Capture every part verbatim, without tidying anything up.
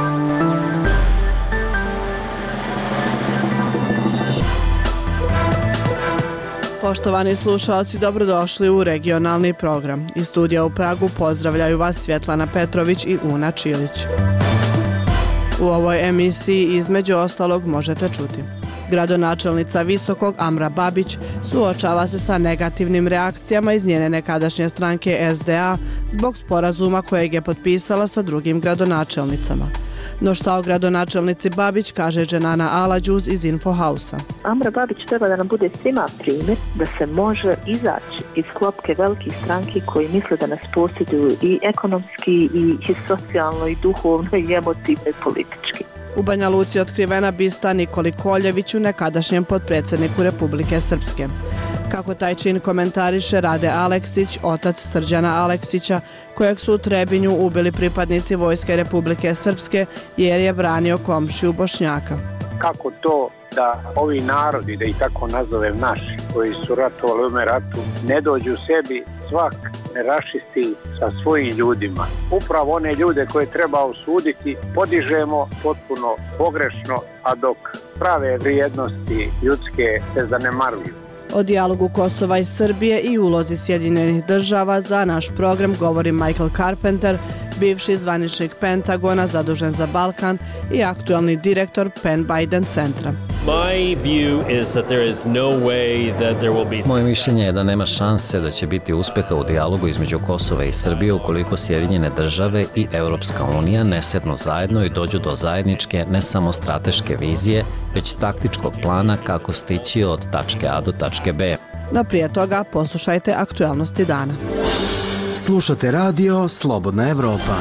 Poštovani slušalci, dobrodošli u regionalni program. Iz studija u Pragu pozdravljaju vas Svjetlana Petrović i Una Čilić. U ovoj emisiji između ostalog možete čuti: gradonačelnica Visokog Amra Babić suočava se sa negativnim reakcijama iz njene nekadašnje stranke S D A zbog sporazuma kojeg je potpisala sa drugim gradonačelnicama. No šta o gradonačelnici Babić kaže Dženana Alađuz iz Infohausa. Amra Babić treba da nam bude svima primjer da se može izaći iz klopke velikih stranki koji misle da nas posjeduju i ekonomski, i, i socijalno, i duhovno, i emotivno, i politički. U Banja Luci otkrivena bista Nikoli Koljeviću, nekadašnjem potpredsjedniku Republike Srpske. Kako taj čin komentariše Rade Aleksić, otac Srđana Aleksića, kojeg su u Trebinju ubili pripadnici Vojske Republike Srpske jer je branio komšiju Bošnjaka. Kako to da ovi narodi, da ih tako nazovem naši, koji su ratovali u ovome ratu, ne dođu sebi, svak ne rašisti sa svojim ljudima. Upravo one ljude koje treba osuditi podižemo potpuno pogrešno, a dok prave vrijednosti ljudske se zanemaruju. O dijalogu Kosova i Srbije i ulozi Sjedinjenih država za naš program govori Michael Carpenter, bivši zvaničnik Pentagona zadužen za Balkan i aktualni direktor Penn Biden centra. Moje mišljenje je da nema šanse da će biti uspjeha u dijalogu između Kosova i Srbije ukoliko Sjedinjene države i Europska unija ne sednu zajedno i dođu do zajedničke ne samo strateške vizije, već taktičkog plana kako stići od tačke A do tačke B. No prije toga poslušajte aktualnosti dana. Slušate radio Slobodna Evropa.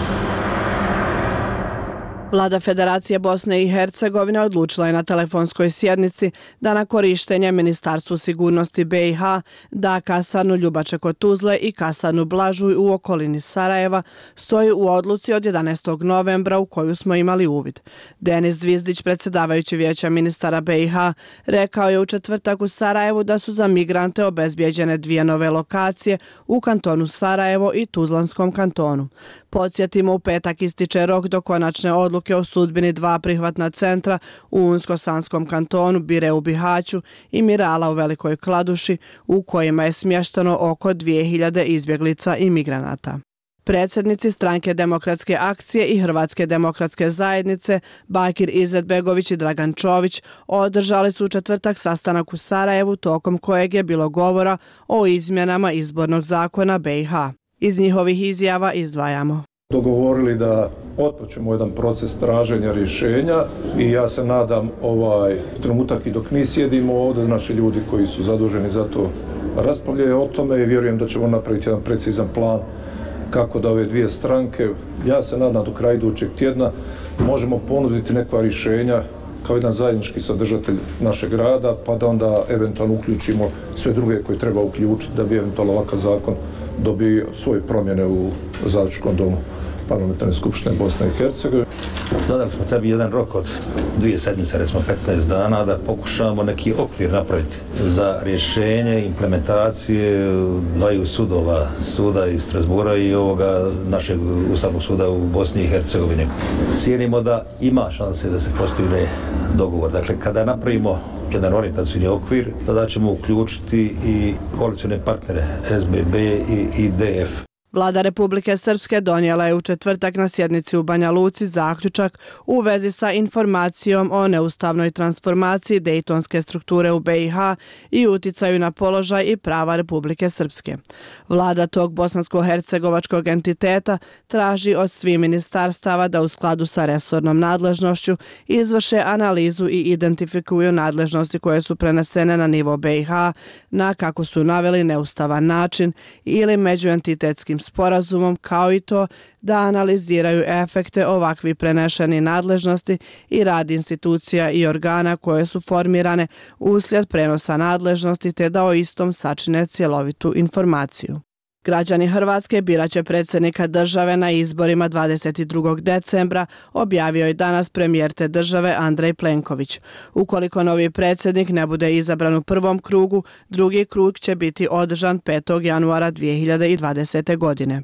Vlada Federacije Bosne i Hercegovine odlučila je na telefonskoj sjednici da na korištenje Ministarstvu sigurnosti B i H da kasarnu Ljubače kod Tuzle i kasarnu Blažuj u okolini Sarajeva stoji u odluci od jedanaestog novembra u koju smo imali uvid. Denis Zvizdić, predsjedavajući Vijeća ministara B i H, rekao je u četvrtak u Sarajevu da su za migrante obezbijeđene dvije nove lokacije u kantonu Sarajevo i Tuzlanskom kantonu. Podsjetimo, u petak ističe rok do konačne odluke o sudbini dva prihvatna centra u Unsko-Sanskom kantonu, Bire u Bihaću i Mirala u Velikoj Kladuši, u kojima je smješteno oko dvije hiljade izbjeglica i migranata. Predsjednici Stranke demokratske akcije i Hrvatske demokratske zajednice Bakir Izetbegović i Dragan Čović održali su u četvrtak sastanak u Sarajevu tokom kojeg je bilo govora o izmjenama izbornog zakona B i H. Iz njihovih izjava izdvajamo: dogovorili da otpočnemo jedan proces traženja rješenja i ja se nadam ovaj trenutak i dok mi sjedimo ovdje, naši ljudi koji su zaduženi za to raspravljaju o tome i vjerujem da ćemo napraviti jedan precizan plan kako da ove dvije stranke, ja se nadam do kraja idućeg tjedna, možemo ponuditi neka rješenja kao jedan zajednički sadržatelj našeg rada, pa da onda eventualno uključimo sve druge koje treba uključiti da bi eventualno ovakav zakon dobio svoje promjene u Zajedničkom domu Parlamentarne skupštine Bosne i Hercegovine. Zadali smo tebi jedan rok od dvije sedmice, recimo petnaest dana, da pokušamo neki okvir napraviti za rješenje implementacije dvaju sudova, suda iz Strasbura i ovoga našeg Ustavnog suda u Bosni i Hercegovini. Cijenimo da ima šanse da se postigne dogovor. Dakle, kada napravimo jedan orijentacijni okvir, tada ćemo uključiti i koalicijne partnere S B B i I D F. Vlada Republike Srpske donijela je u četvrtak na sjednici u Banja Luci zaključak u vezi sa informacijom o neustavnoj transformaciji dejtonske strukture u B i H i uticaju na položaj i prava Republike Srpske. Vlada tog bosansko-hercegovačkog entiteta traži od svih ministarstava da u skladu sa resornom nadležnošću izvrše analizu i identifikuju nadležnosti koje su prenesene na nivo B i H na, kako su naveli, neustavan način ili međuentitetskim sporazumom, kao i to da analiziraju efekte ovakvih prenešenih nadležnosti i rad institucija i organa koje su formirane uslijed prenosa nadležnosti, te da o istom sačine cjelovitu informaciju. Građani Hrvatske birat će predsjednika države na izborima dvadeset drugog decembra, objavio je danas premijer te države Andrej Plenković. Ukoliko novi predsjednik ne bude izabran u prvom krugu, drugi krug će biti održan petog januara dvije hiljade dvadesete. godine.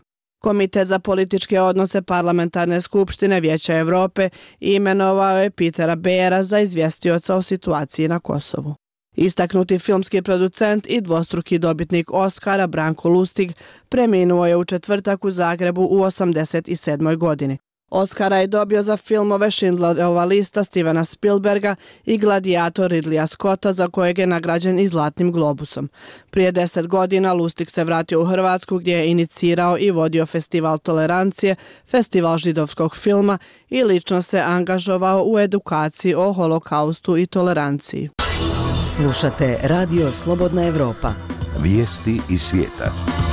Komitet za političke odnose Parlamentarne skupštine Vijeća Evrope imenovao je Petera Bejera za izvjestioca o situaciji na Kosovu. Istaknuti filmski producent i dvostruki dobitnik Oskara Branko Lustig preminuo je u četvrtak u Zagrebu u osamdeset sedmoj godini. Oskara je dobio za filmove Schindlerova lista Stevena Spielberga i Gladiator Ridleya Scotta, za kojeg je nagrađen i Zlatnim globusom. Prije deset godina Lustig se vratio u Hrvatsku, gdje je inicirao i vodio Festival tolerancije, Festival židovskog filma i lično se angažovao u edukaciji o holokaustu i toleranciji. Slušate Radio Slobodna Evropa. Vijesti iz svijeta.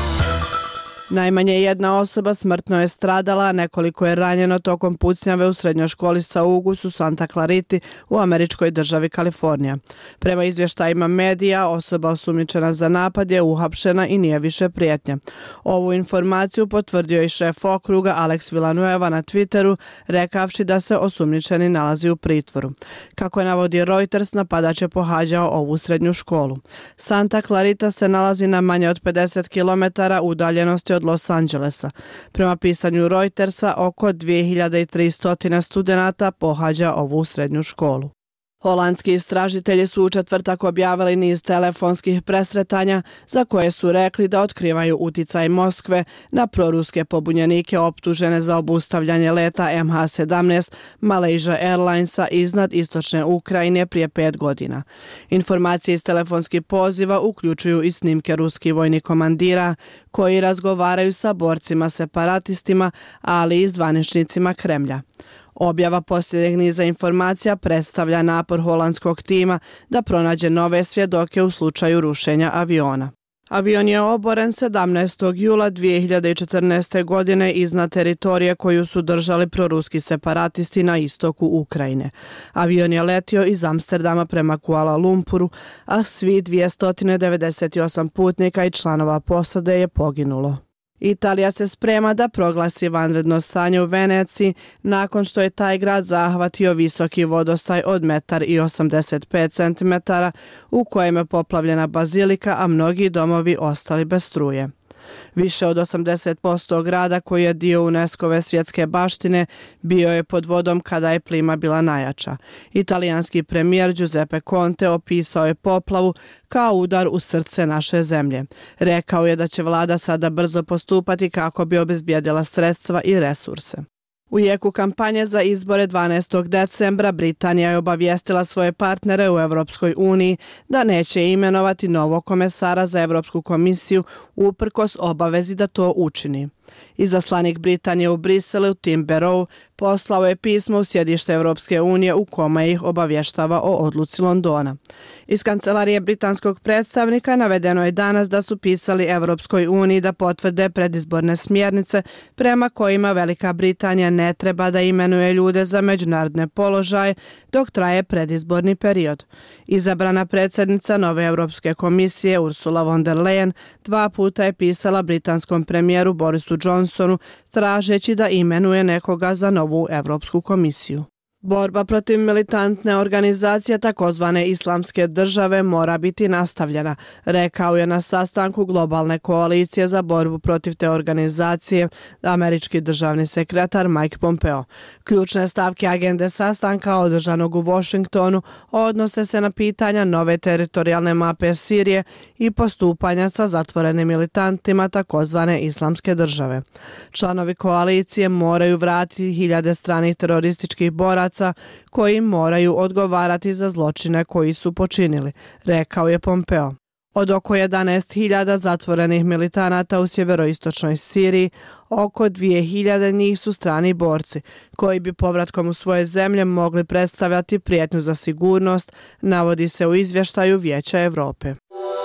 Najmanje jedna osoba smrtno je stradala, a nekoliko je ranjeno tokom pucnjave u srednjoj školi Saugus u Santa Clariti u američkoj državi Kalifornija. Prema izvještajima medija, osoba osumnjičena za napad je uhapšena i nije više prijetnja. Ovu informaciju potvrdio i šef okruga Alex Villanueva na Twitteru, rekavši da se osumnjičeni nalazi u pritvoru. Kako je navodi Reuters, napadač je pohađao ovu srednju školu. Santa Clarita se nalazi na manje od pedeset kilometara udaljenosti od Los Angelesa. Prema pisanju Reutersa, oko dvije hiljade tristo studenata pohađa ovu srednju školu. Holandski istražitelji su u četvrtak objavili niz telefonskih presretanja za koje su rekli da otkrivaju uticaj Moskve na proruske pobunjenike optužene za obustavljanje leta M H sedamnaest Malaysia Airlinesa iznad istočne Ukrajine prije pet godina. Informacije iz telefonskih poziva uključuju i snimke ruskih vojnih komandira koji razgovaraju sa borcima separatistima, ali i zvaničnicima Kremlja. Objava posljednjeg niza informacija predstavlja napor holandskog tima da pronađe nove svjedoke u slučaju rušenja aviona. Avion je oboren sedamnaestog jula dvije hiljade četrnaeste. godine iznad teritorije koju su držali proruski separatisti na istoku Ukrajine. Avion je letio iz Amsterdama prema Kuala Lumpuru, a svi dvjesto devedeset osam putnika i članova posade je poginulo. Italija se sprema da proglasi vanredno stanje u Veneciji nakon što je taj grad zahvatio visoki vodostaj od metar i osamdeset pet centimetara u kojem je poplavljena bazilika, a mnogi domovi ostali bez struje. Više od osamdeset posto grada, koji je dio UNESCO-ve svjetske baštine, bio je pod vodom kada je plima bila najjača. Italijanski premijer Giuseppe Conte opisao je poplavu kao udar u srce naše zemlje. Rekao je da će vlada sada brzo postupati kako bi obezbijedila sredstva i resurse. U jeku kampanje za izbore dvanaestog decembra Britanija je obavijestila svoje partnere u Europskoj uniji da neće imenovati novog komesara za Europsku komisiju uprkos obavezi da to učini. Izaslanik Britanije u Briselu Tim Barrow poslao je pismo u sjedište Europske unije u kome ih obavještava o odluci Londona. Iz kancelarije britanskog predstavnika navedeno je danas da su pisali Europskoj uniji da potvrde predizborne smjernice prema kojima Velika Britanija ne treba da imenuje ljude za međunarodne položaje dok traje predizborni period. Izabrana predsjednica nove Europske komisije Ursula von der Leyen dva puta je pisala britanskom premijeru Borisu Johnsonu tražeći da imenuje nekoga za novu Europsku komisiju. Borba protiv militantne organizacije takozvane Islamske države mora biti nastavljena, rekao je na sastanku globalne koalicije za borbu protiv te organizacije američki državni sekretar Mike Pompeo. Ključne stavke agende sastanka održanog u Washingtonu odnose se na pitanja nove teritorijalne mape Sirije i postupanja sa zatvorenim militantima takozvane Islamske države. Članovi koalicije moraju vratiti hiljade stranih terorističkih boraca koji moraju odgovarati za zločine koji su počinili, rekao je Pompeo. Od oko jedanaest hiljada zatvorenih militanata u sjeveroistočnoj Siriji, oko dvije hiljade njih su strani borci, koji bi povratkom u svoje zemlje mogli predstavljati prijetnju za sigurnost, navodi se u izvještaju Vijeća Europe.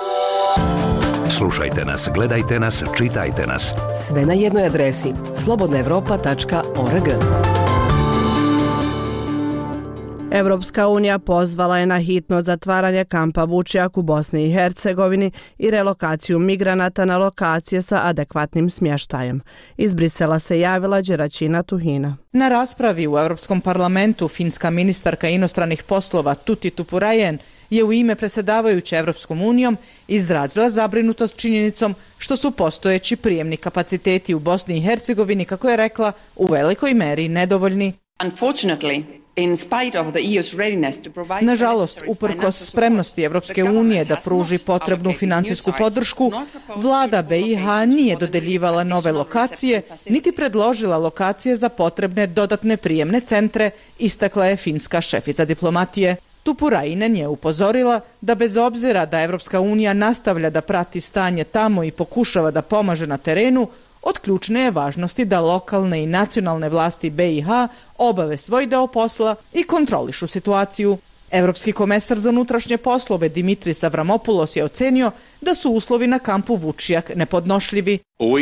Slušajte nas, gledajte nas, čitajte nas. Sve na jednoj adresi slobodna evropa tačka org. Europska unija pozvala je na hitno zatvaranje kampa Vučjak u Bosni i Hercegovini i relokaciju migranata na lokacije sa adekvatnim smještajem. Iz Brisela se javila Đeračina Tuhina. Na raspravi u Europskom parlamentu finska ministarka inostranih poslova Tuti Tupurajen je u ime predsjedavajuće Evropskom unijom izrazila zabrinutost činjenicom što su postojeći prijemni kapaciteti u Bosni i Hercegovini, kako je rekla, u velikoj meri nedovoljni. Nažalost, uprkos spremnosti Evropske unije da pruži potrebnu finansijsku podršku, vlada B i H nije dodeljivala nove lokacije, niti predložila lokacije za potrebne dodatne prijemne centre, istakla je finska šefica diplomatije. Tupurainen je upozorila da bez obzira da Evropska unija nastavlja da prati stanje tamo i pokušava da pomaže na terenu, od ključne je važnosti da lokalne i nacionalne vlasti B i H obave svoj deo posla i kontrolišu situaciju. Evropski komesar za unutrašnje poslove Dimitris Avramopoulos je ocenio da su uslovi na kampu Vučjak nepodnošljivi.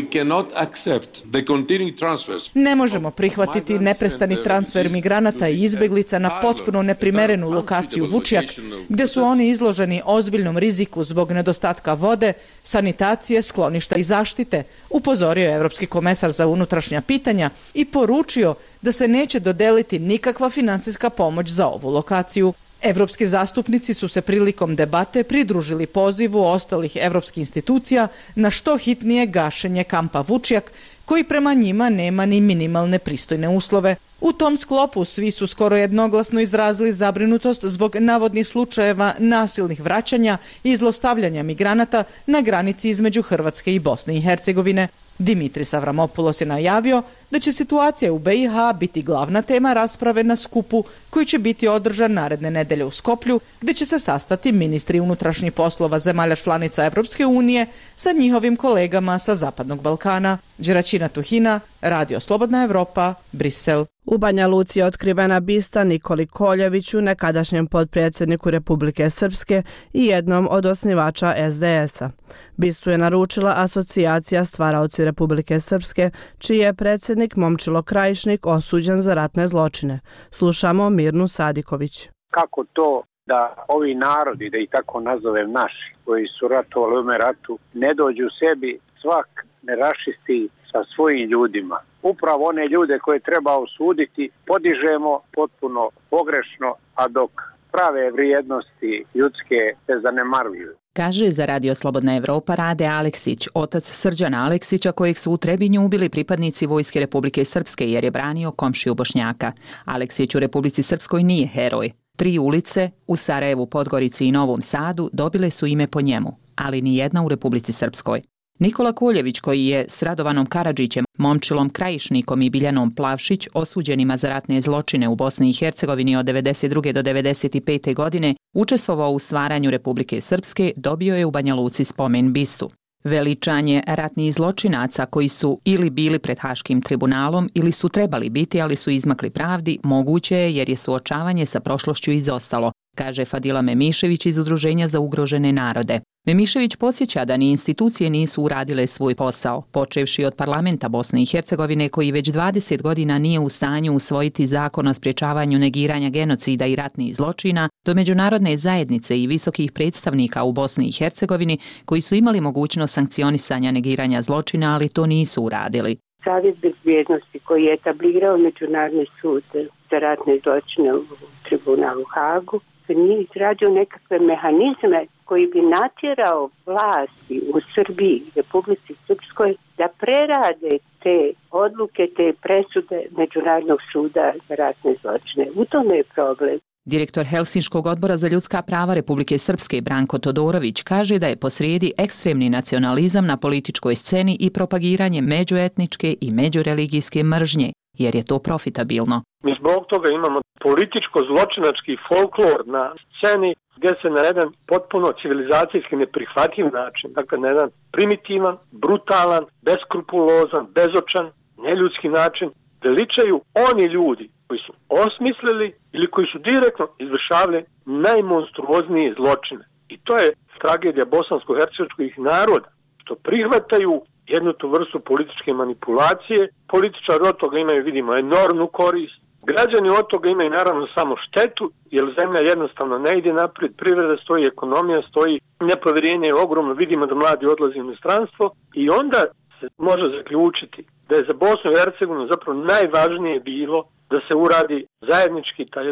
Ne možemo prihvatiti neprestani transfer migranata i izbeglica na potpuno neprimerenu lokaciju Vučjak, gdje su oni izloženi ozbiljnom riziku zbog nedostatka vode, sanitacije, skloništa i zaštite, upozorio je Evropski komesar za unutrašnja pitanja i poručio da se neće dodeliti nikakva finansijska pomoć za ovu lokaciju. Evropski zastupnici su se prilikom debate pridružili pozivu ostalih evropskih institucija na što hitnije gašenje kampa Vučjak, koji prema njima nema ni minimalne pristojne uslove. U tom sklopu svi su skoro jednoglasno izrazili zabrinutost zbog navodnih slučajeva nasilnih vraćanja i zlostavljanja migranata na granici između Hrvatske i Bosne i Hercegovine. Dimitris Avramopoulos je najavio da će situacija u B i H biti glavna tema rasprave na skupu koji će biti održan naredne nedelje u Skoplju, gdje će se sastati ministri unutrašnjih poslova zemalja članica Evropske unije sa njihovim kolegama sa Zapadnog Balkana. Đeračina Tuhina, Radio Slobodna Evropa, Brisel. U Banja Luci je otkrivena bista Nikoli Koljeviću, nekadašnjem potpredsjedniku Republike Srpske i jednom od osnivača S D S-a. Bistu je naručila Asocijacija stvaraoci Republike Srpske, čiji je predsjednik Momčilo Krajišnik osuđen za ratne zločine. Slušamo Mirnu Sadiković. Kako to da ovi narodi, da ih tako nazovem naši, koji su ratovali u ovome ratu, ne dođu sebi, svak ne rašisti sa svojim ljudima. Upravo one ljude koje treba osuditi podižemo potpuno pogrešno, a dok prave vrijednosti ljudske se zanemaruju. Kaže za Radio Slobodna Evropa Rade Aleksić, otac Srđana Aleksića, kojeg su u Trebinju ubili pripadnici Vojske Republike Srpske jer je branio komšiju Bošnjaka. Aleksić u Republici Srpskoj nije heroj. Tri ulice u Sarajevu, Podgorici i Novom Sadu dobile su ime po njemu, ali ni jedna u Republici Srpskoj. Nikola Koljević, koji je s Radovanom Karadžićem, Momčilom Krajišnikom i Biljanom Plavšić, osuđenima za ratne zločine u Bosni i Hercegovini od devedeset druge do devedeset pete godine, učestvovao u stvaranju Republike Srpske, dobio je u Banja Luci spomen bistu. Veličanje ratnih zločinaca koji su ili bili pred Haškim tribunalom ili su trebali biti, ali su izmakli pravdi, moguće je jer je suočavanje sa prošlošću izostalo, kaže Fadila Memišević iz Udruženja za ugrožene narode. Memišević podsjeća da ni institucije nisu uradile svoj posao, počevši od parlamenta Bosne i Hercegovine koji već dvadeset godina nije u stanju usvojiti zakon o sprječavanju negiranja genocida i ratnih zločina, do međunarodne zajednice i visokih predstavnika u Bosni i Hercegovini koji su imali mogućnost sankcionisanja negiranja zločina, ali to nisu uradili. Savjet bezbjednosti koji je etablirao Međunarodni sud za ratne zločine u tribunalu Hagu nije izradio nekakve mehanizme koji bi natjerao vlasti u Srbiji, Republici Srpskoj, da prerade te odluke, te presude Međunarodnog suda za ratne zločine. U tome je problem. Direktor Helsinškog odbora za ljudska prava Republike Srpske Branko Todorović kaže da je posrijedi ekstremni nacionalizam na političkoj sceni i propagiranje međuetničke i međureligijske mržnje, jer je to profitabilno. Mi zbog toga imamo političko-zločinački folklor na sceni gdje se na jedan potpuno civilizacijski neprihvatljiv način, dakle na jedan primitivan, brutalan, beskrupulozan, bezočan, neljudski način veličaju oni ljudi koji su osmislili ili koji su direktno izvršavali najmonstruoznije zločine. I to je tragedija bosansko-hercegovačkih naroda, što prihvataju jednu tu vrstu političke manipulacije. Političari od toga imaju, vidimo, enormnu korist. Građani od toga imaju naravno samo štetu, jer zemlja jednostavno ne ide naprijed, privreda stoji, ekonomija stoji, nepovjerenje je ogromno, vidimo da mladi odlaze u inostranstvo i onda se može zaključiti da je za Bosnu i Hercegovinu zapravo najvažnije bilo da se uradi zajednički taj jedan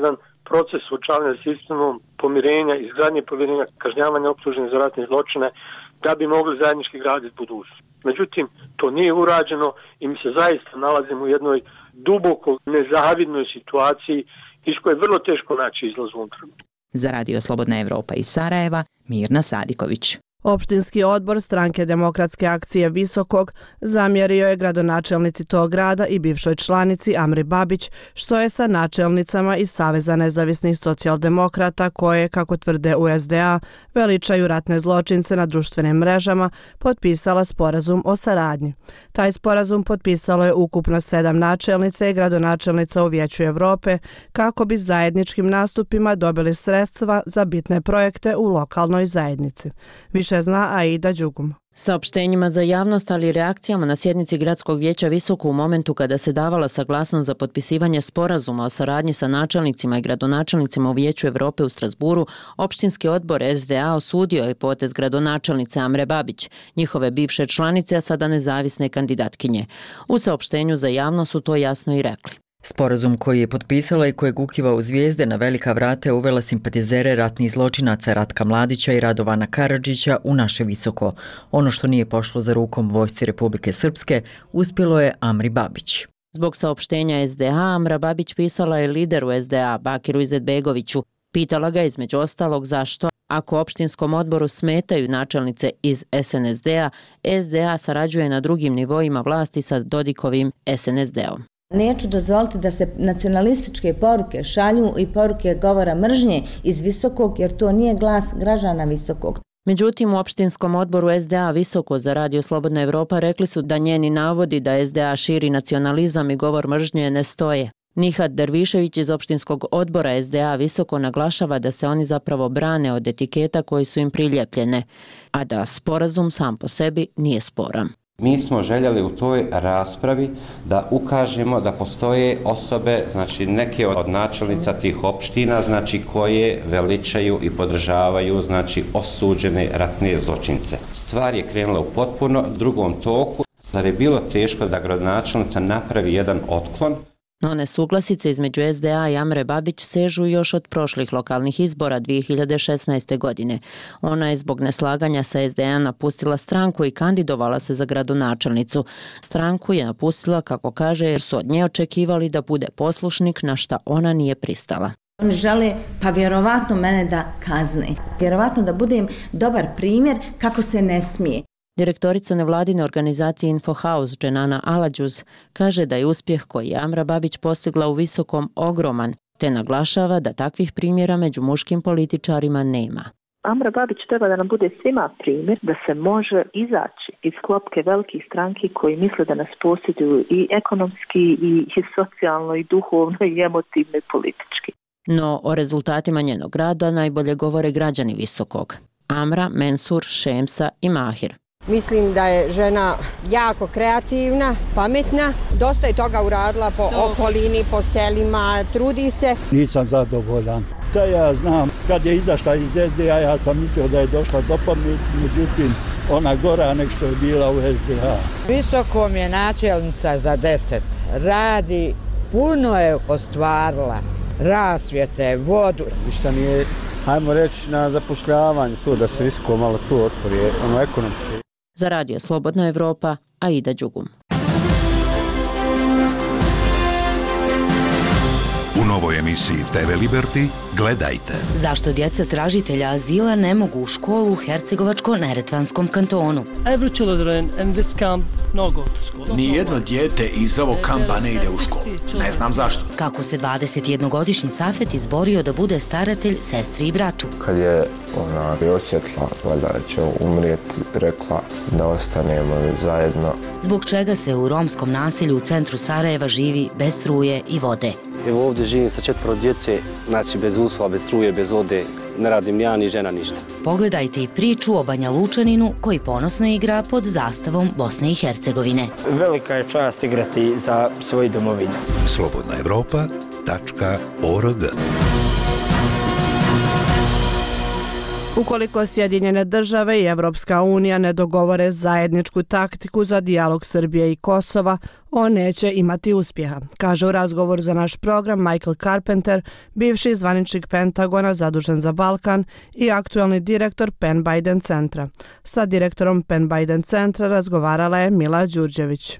proces suočavanja s sistemom, pomirenja, izgradnje povjerenja, kažnjavanja optuženih za ratne zločine, da bi mogli zajednički graditi budućnost. Međutim, to nije urađeno i mi se zaista nalazimo u jednoj duboko nezavidnoj situaciji iz koje je vrlo teško naći izlaz unutra. Za Radio Slobodna Evropa iz Sarajeva, Mirna Sadiković. Opštinski odbor Stranke demokratske akcije Visokog zamjerio je gradonačelnici tog grada i bivšoj članici Amri Babić što je sa načelnicama iz Saveza nezavisnih socijaldemokrata koje, kako tvrde u es de a, veličaju ratne zločince na društvenim mrežama, potpisala sporazum o saradnji. Taj sporazum potpisalo je ukupno sedam načelnica i gradonačelnica u Vijeću Evrope kako bi zajedničkim nastupima dobili sredstva za bitne projekte u lokalnoj zajednici. Više zna Aida Đugum. Saopštenjima za javnost, ali i reakcijama na sjednici Gradskog vijeća Visoko u momentu kada se davala saglasnost za potpisivanje sporazuma o saradnji sa načelnicima i gradonačelnicima u Vijeću Evrope u Strasburu, opštinski odbor es de a osudio je potez gradonačelnice Amre Babić, njihove bivše članice, a sada nezavisne kandidatkinje. U saopštenju za javnost su to jasno i rekli. Sporazum koji je potpisala i kojeg ukiva u zvijezde na velika vrata je uvela simpatizere ratnih zločinaca Ratka Mladića i Radovana Karadžića u naše Visoko. Ono što nije pošlo za rukom vojsci Republike Srpske uspjelo je Amri Babić. Zbog saopštenja es de a, Amra Babić pisala je lideru es de a, Bakiru Izetbegoviću. Pitala ga između ostalog zašto, ako opštinskom odboru smetaju načelnice iz es en es de a, es de a sarađuje na drugim nivoima vlasti sa Dodikovim es en es de-om. Neću dozvoliti da se nacionalističke poruke šalju i poruke govora mržnje iz Visokog, jer to nije glas građana Visokog. Međutim, u opštinskom odboru es de a Visoko za Radio Slobodna Evropa rekli su da njeni navodi da es de a širi nacionalizam i govor mržnje ne stoje. Nihat Dervišević iz opštinskog odbora es de a Visoko naglašava da se oni zapravo brane od etiketa koji su im priljepljene, a da sporazum sam po sebi nije sporan. Mi smo željeli u toj raspravi da ukažemo da postoje osobe, znači neke od načelnica tih opština, znači koje veličaju i podržavaju znači osuđene ratne zločince. Stvar je krenula u potpuno drugom toku, zar je bilo teško da gradonačelnica napravi jedan otklon. No nesuglasice između es de a i Amre Babić sežu još od prošlih lokalnih izbora dvije hiljade šesnaeste. godine. Ona je zbog neslaganja sa es de a napustila stranku i kandidovala se za gradonačelnicu. Stranku je napustila, kako kaže, jer su od nje očekivali da bude poslušnik, na šta ona nije pristala. Oni žele pa vjerovatno mene da kazne. Vjerovatno da budem dobar primjer kako se ne smije. Direktorica nevladine organizacije Infohaus Dženana Aladžuz kaže da je uspjeh koji je Amra Babić postigla u Visokom ogroman, te naglašava da takvih primjera među muškim političarima nema. Amra Babić treba da nam bude svima primjer da se može izaći iz klopke velikih stranki koji misle da nas posjeduju i ekonomski, i socijalno, i duhovno, i emotivno, i politički. No o rezultatima njenog rada najbolje govore građani Visokog. Amra, Mensur, Šemsa i Mahir. Mislim da je žena jako kreativna, pametna, dosta je toga uradila po okolini, po selima, trudi se. Nisam zadovoljan. Da ja znam, kad je izašla iz es de a, ja sam mislio da je došla do pameti, međutim, ona gora nek što je bila u es de a. Visokom je načelnica za deset. Radi, puno je ostvarila. Rasvjete, vodu. Ništa nije, hajmo reći, na zapošljavanju, to da se Visoko malo tu otvori, ono ekonomski. Za Radio Slobodna Evropa, Aida Đugum. U novoj emisiji te ve Liberty gledajte. Zašto djeca tražitelja azila ne mogu u školu u Hercegovačko-Neretvanskom kantonu? Every children in this camp no go to school. Nijedno dijete iz ovog kampa ne ide u školu. Ne znam zašto. Kako se dvadesetjednogodišnji Safet izborio da bude staratelj sestri i bratu? Kad je ona osjetila valjda da će umrijeti, rekla da ostanemo zajedno. Zbog čega se u romskom naselju u centru Sarajeva živi bez struje i vode? Evo ovdje živim sa četvoro djece, znači bez uslova, bez struje, bez vode, ne radim ja ni žena ništa. Pogledajte i priču o Banja Lučaninu koji ponosno igra pod zastavom Bosne i Hercegovine. Velika je čast igrati za svoju domovinu. slobodna evropa tačka org Ukoliko Sjedinjene države i Evropska unija ne dogovore zajedničku taktiku za dijalog Srbije i Kosova, on neće imati uspjeha, kaže u razgovoru za naš program Michael Carpenter, bivši zvaničnik Pentagona zadužen za Balkan i aktualni direktor Penn Biden centra. Sa direktorom Penn Biden centra razgovarala je Mila Đurđević.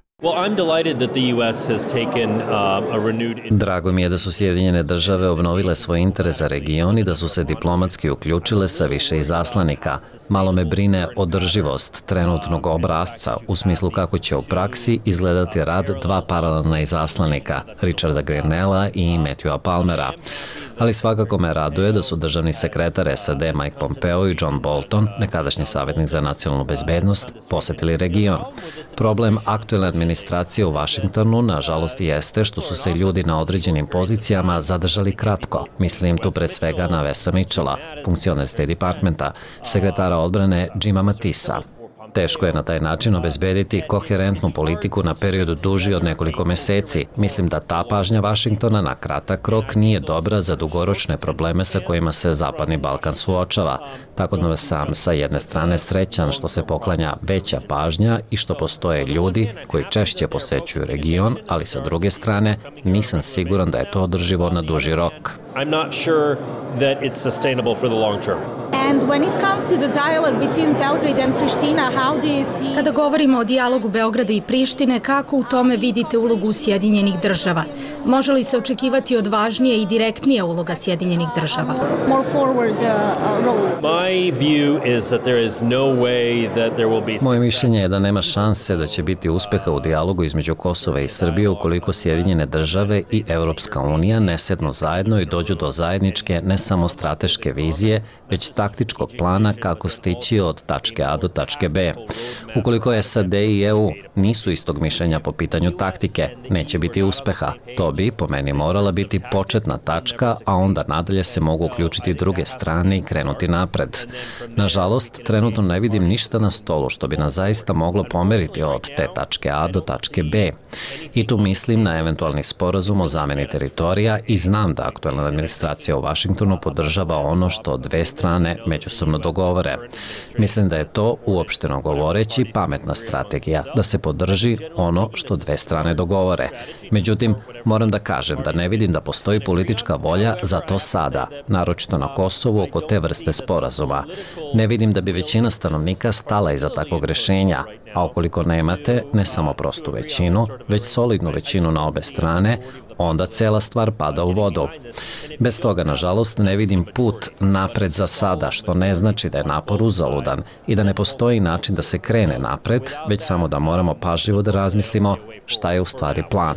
Drago mi je da su Sjedinjene države obnovile svoj interes za region i da su se diplomatski uključile sa više izaslanika. Malo me brine održivost trenutnog obrazca u smislu kako će u praksi izgledati rad dva paralelna izaslanika, Richarda Grenella i Matthewa Palmera. Ali svakako me raduje da su državni sekretar S A D Mike Pompeo i John Bolton, nekadašnji savjetnik za nacionalnu bezbednost, posjetili region. Problem aktuelne administracije u Vašingtonu, nažalost, jeste što su se ljudi na određenim pozicijama zadržali kratko. Mislim tu pre svega na Vesa Mitchella, funkcioner State Departmenta, sekretara odbrane Jima Matisa. Teško je na taj način obezbediti koherentnu politiku na periodu duži od nekoliko meseci. Mislim da ta pažnja Vašingtona na kratak rok nije dobra za dugoročne probleme sa kojima se Zapadni Balkan suočava. Tako da sam sa jedne strane srećan što se poklanja veća pažnja i što postoje ljudi koji češće posećuju region, ali sa druge strane nisam siguran da je to održivo na duži rok. I'm not sure that it's sustainable for the long term. And when it comes to the dialogue between Belgrade and Pristina, how do you see... Kada govorimo o dijalogu Beograda i Prištine, kako u tome vidite ulogu Sjedinjenih država? Može li se očekivati odvažnije i direktnije uloga Sjedinjenih država? More forward uh, role. My view is that there is no way that there will be... Moje mišljenje je da nema šanse da će biti uspeha u dijalogu između Kosova i Srbije ukoliko Sjedinjene države i Evropska unija ne sednu zajedno i dođu do zajedničke ne samo strateške vizije, već taktičkog plana kako stići od tačke A do tačke B. Ukoliko S A D i E U nisu istog mišljenja po pitanju taktike, neće biti uspeha. To bi, po meni, morala biti početna tačka, a onda nadalje se mogu uključiti druge strane i krenuti napred. Nažalost, trenutno ne vidim ništa na stolu što bi nas zaista moglo pomeriti od te tačke A do tačke B. I tu mislim na eventualni sporazum o zameni teritorija i znam da aktuelna administracija u Vašingtonu podržava ono što dve strane međusobno dogovore. Mislim da je to, uopšteno govoreći, pametna strategija, da se podrži ono što dve strane dogovore. Međutim, moram da kažem da ne vidim da postoji politička volja za to sada, naročito na Kosovu oko te vrste sporazuma. Ne vidim da bi većina stanovnika stala iza takvog rešenja, a ukoliko nemate ne samo prostu većinu, već solidnu većinu na obe strane, onda cela stvar pada u vodu. Bez toga, nažalost, ne vidim put napred za sada, što ne znači da je napor uzaludan i da ne postoji način da se krene napred, već samo da moramo pažljivo da razmislimo šta je u stvari plan.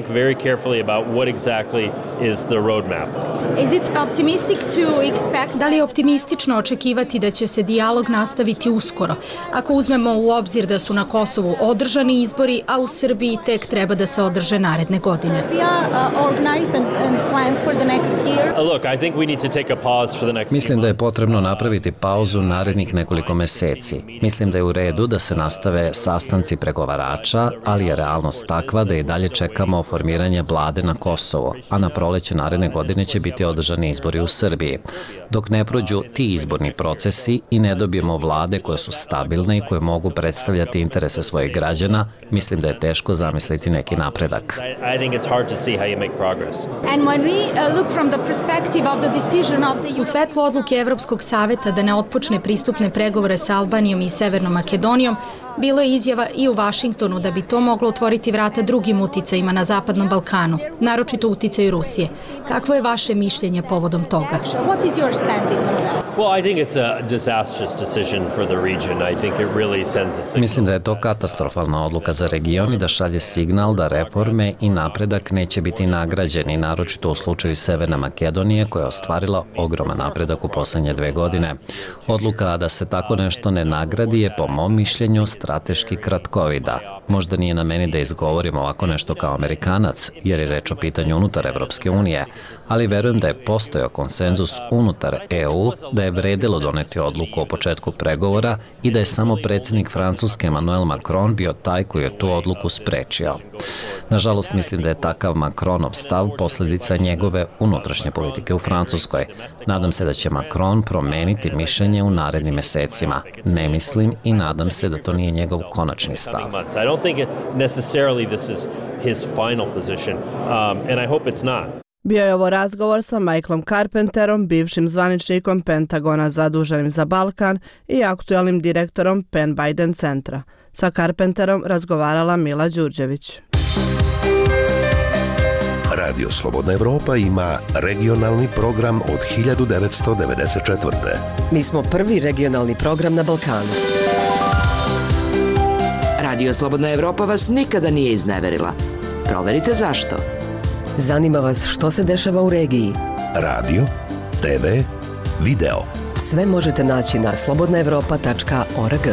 Da li je optimistično očekivati da će se dijalog nastaviti uskoro, ako uzmemo u obzir da su na Kosovu održani izbori, a u Srbiji tek treba da se održe naredne godine? Mislim da je potrebno napraviti pauzu narednih nekoliko meseci. Mislim da je u redu da se nastave sastanci pregovarača, ali je realnost takva da i dalje čekamo formiranje vlade na Kosovu, a na proleće naredne godine će biti održani izbori u Srbiji. Dok ne prođu ti izborni procesi i ne dobijemo vlade koje su stabilne i koje mogu predstavljati interese svojih građana, mislim da je teško zamisliti neki napredak. U svetlu odluke Evropskog saveta da ne otpočne pristupne pregovore sa Albanijom i Severnom Makedonijom, bilo je izjava i u Vašingtonu da bi to moglo otvoriti vrata drugim uticajima na Zapadnom Balkanu, naročito uticaju Rusije. Kakvo je vaše mišljenje povodom toga? Mislim da je to katastrofalna odluka za region i da šalje signal da reforme i napredak neće biti nagrađeni, naročito u slučaju Severne Makedonije koja je ostvarila ogroman napredak u poslednje dve godine. Odluka da se tako nešto ne nagradi je po mom mišljenju strateški kratkovida. Možda nije na meni da izgovorim ovako nešto kao Amerikanac, jer je reč o pitanju unutar Evropske unije, ali verujem da je postojao konsenzus unutar E U, da je vredilo doneti odluku o početku pregovora i da je samo predsjednik Francuske Emmanuel Macron bio taj koji je tu odluku sprečio. Nažalost, mislim da je takav Macronov stav posljedica njegove unutrašnje politike u Francuskoj. Nadam se da će Macron promeniti mišljenje u narednim mesecima. Ne mislim i nadam se da to nije njegov konačni stav. Bio je ovo razgovor sa Michaelom Carpenterom, bivšim zvaničnikom Pentagona zaduženim za Balkan i aktualnim direktorom Penn Biden centra. Sa Carpenterom razgovarala Mila Đurđević. Radio Slobodna Evropa ima regionalni program od hiljadu devetsto devedeset četvrte. Mi smo prvi regionalni program na Balkanu. Radio Slobodna Evropa vas nikada nije izneverila. Proverite zašto. Zanima vas što se dešava u regiji. Radio, te ve, video. Sve možete naći na slobodna evropa tačka org.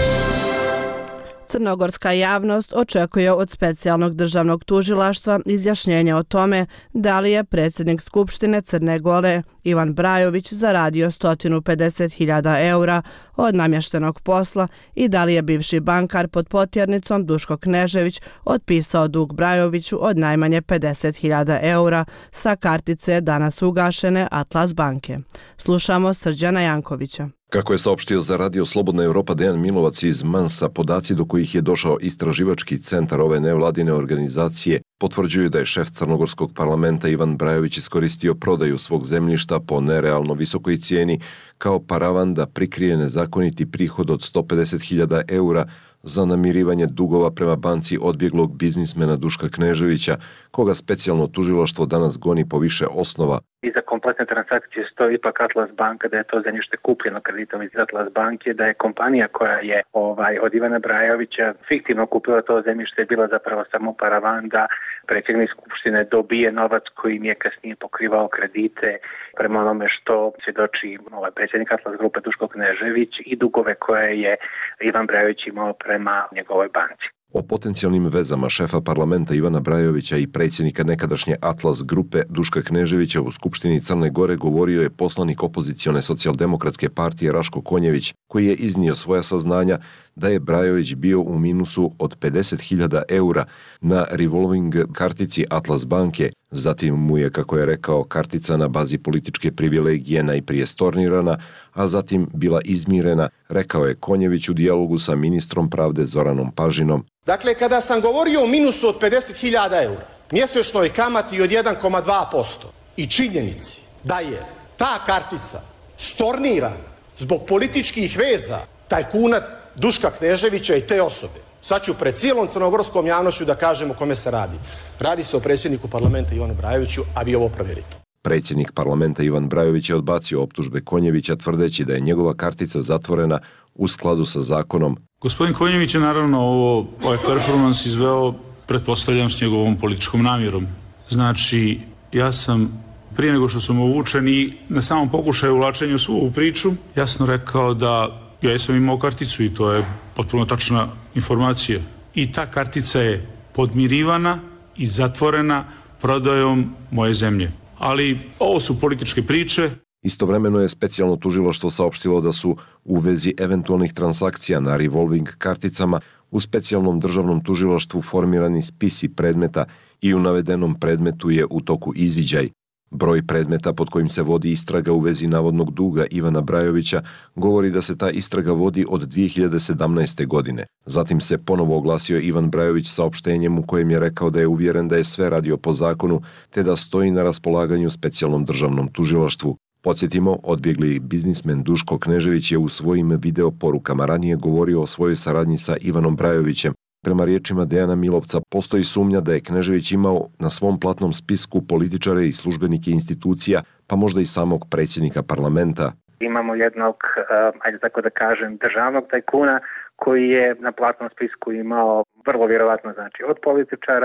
Crnogorska javnost očekuje od specijalnog državnog tužilaštva izjašnjenje o tome da li je predsjednik Skupštine Crne Gore Ivan Brajović zaradio sto pedeset hiljada eura od namještenog posla i da li je bivši bankar pod potjernicom Duško Knežević otpisao dug Brajoviću od najmanje pedeset hiljada eura sa kartice danas ugašene Atlas banke. Slušamo Srđana Jankovića. Kako je saopštio za Radio Slobodna Evropa Dejan Milovac iz Mansa, podaci do kojih je došao istraživački centar ove nevladine organizacije potvrđuju da je šef Crnogorskog parlamenta Ivan Brajović iskoristio prodaju svog zemljišta po nerealno visokoj cijeni kao paravan da prikrije nezakoniti prihod od sto pedeset hiljada eura za namirivanje dugova prema banci odbjeglog biznismena Duška Kneževića, koga specijalno tužilaštvo danas goni po više osnova. Iza kompletne transakcije stoji ipak Atlas banka, da je to zemljište kupljeno kreditom iz Atlas banke, da je kompanija koja je ovaj od Ivana Brajovića fiktivno kupila to zemljište bila zapravo samo paravan da predsjednik Skupštine dobije novac kojim je kasnije pokrivao kredite prema onome što svjedoči ovaj predsjednik Atlas grupe Duško Knežević i dugove koje je Ivan Brajović imao prema njegovoj banci. O potencijalnim vezama šefa parlamenta Ivana Brajovića i predsjednika nekadašnje Atlas grupe Duška Kneževića u Skupštini Crne Gore govorio je poslanik opozicione socijaldemokratske partije Raško Konjević, koji je iznio svoja saznanja da je Brajović bio u minusu od pedeset hiljada eura na revolving kartici Atlas banke. Zatim mu je, kako je rekao, kartica na bazi političke privilegije najprije stornirana, a zatim bila izmirena, rekao je Konjević u dijalogu sa ministrom pravde Zoranom Pažinom. Dakle, kada sam govorio o minusu od pedeset hiljada eura, mjesečnoj kamati od jedan zarez dva posto i činjenici da je ta kartica stornirana zbog političkih veza tajkuna Duška Kneževića i te osobe, sad ću pred cijelom crnogorskom javnošću da kažem o kome se radi. Radi se o predsjedniku parlamenta Ivanu Brajoviću, a vi ovo provjerite. Predsjednik parlamenta Ivan Brajović je odbacio optužbe Konjevića tvrdeći da je njegova kartica zatvorena u skladu sa zakonom. Gospodin Konjević je naravno ovo, ovaj performans izveo, pretpostavljam, s njegovom političkom namjerom. Znači, ja sam prije nego što sam uvučen i na samom pokušaju ulačenja u svu ovu priču, jasno rekao da ja sam imao karticu i to je potpuno tačna informacija. I ta kartica je podmirivana i zatvorena prodajom moje zemlje. Ali ovo su političke priče. Istovremeno je specijalno tužilaštvo saopštilo da su u vezi eventualnih transakcija na revolving karticama u specijalnom državnom tužilaštvu formirani spisi predmeta i u navedenom predmetu je u toku izviđaj. Broj predmeta pod kojim se vodi istraga u vezi navodnog duga Ivana Brajovića govori da se ta istraga vodi od dvije hiljade sedamnaeste. godine. Zatim se ponovo oglasio Ivan Brajović saopštenjem u kojem je rekao da je uvjeren da je sve radio po zakonu te da stoji na raspolaganju specijalnom državnom tužilaštvu. Podsjetimo, odbjegli biznismen Duško Knežević je u svojim video porukama ranije govorio o svojoj saradnji sa Ivanom Brajovićem. Prema riječima Dejana Milovca, postoji sumnja da je Knežević imao na svom platnom spisku političare i službenike institucija, pa možda i samog predsjednika parlamenta. Imamo jednog, ajde tako da kažem, državnog tajkuna koji je na platnom spisku imao vrlo vjerovatno, znači, od političara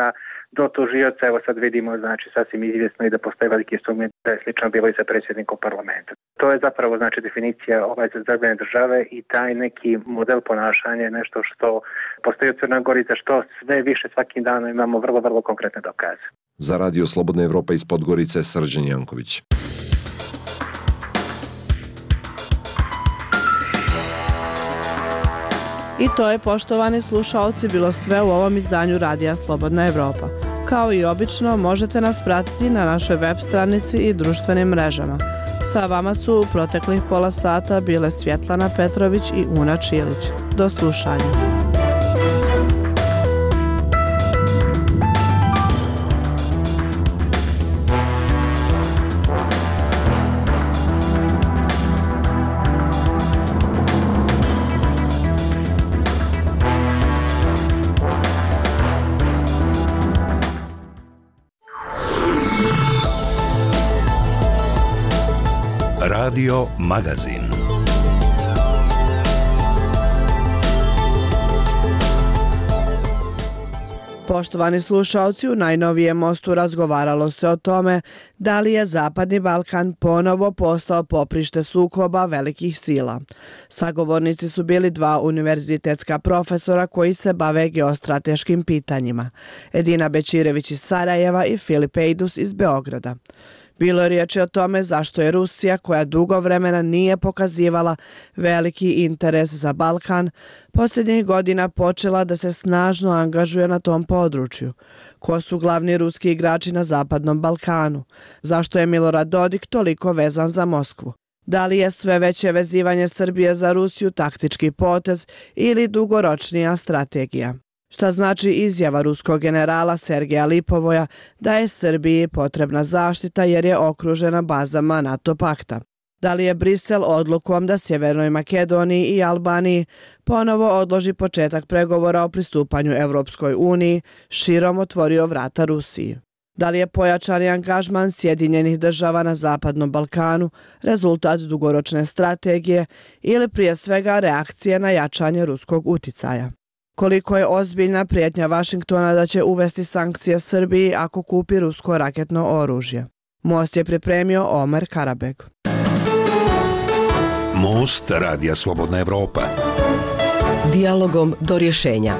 do tužioca, evo sad vidimo, znači sasvim izvjesno i da postoje velike sumnje da je slično bilo i sa predsjednikom parlamenta. To je zapravo znači definicija ovaj zazdravljene države i taj neki model ponašanja je nešto što postoji u Crnoj Gori, za što sve više svakim danom imamo vrlo, vrlo konkretne dokaze. Za Radio Slobodna Evropa iz Podgorice, Srđan Janković. I to je, poštovani slušaoci, bilo sve u ovom izdanju Radija Slobodna Evropa. Kao i obično, možete nas pratiti na našoj web stranici i društvenim mrežama. Sa vama su u proteklih pola sata bile Svjetlana Petrović i Una Čilić. Do slušanja. Radio Magazin. Poštovani slušalci, u najnovijem mostu razgovaralo se o tome da li je Zapadni Balkan ponovo postao poprište sukoba velikih sila. Sagovornici su bili dva univerzitetska profesora koji se bave geostrateškim pitanjima, Edina Bećirević iz Sarajeva i Filip Ejdus iz Beograda. Bilo je riječi o tome zašto je Rusija, koja dugo vremena nije pokazivala veliki interes za Balkan, posljednjih godina počela da se snažno angažuje na tom području. Ko su glavni ruski igrači na Zapadnom Balkanu? Zašto je Milorad Dodik toliko vezan za Moskvu? Da li je sve veće vezivanje Srbije za Rusiju taktički potez ili dugoročnija strategija? Šta znači izjava ruskog generala Sergeja Lipovoja da je Srbiji potrebna zaštita jer je okružena bazama NATO pakta? Da li je Brisel odlukom da Sjevernoj Makedoniji i Albaniji ponovo odloži početak pregovora o pristupanju Evropskoj uniji širom otvorio vrata Rusiji? Da li je pojačani angažman Sjedinjenih država na Zapadnom Balkanu rezultat dugoročne strategije ili prije svega reakcije na jačanje ruskog uticaja? Koliko je ozbiljna prijetnja Vašingtona da će uvesti sankcije Srbiji ako kupi rusko raketno oružje? Most je pripremio Omer Karabeg. Most Radija Slobodna Evropa. Dijalogom do rješenja.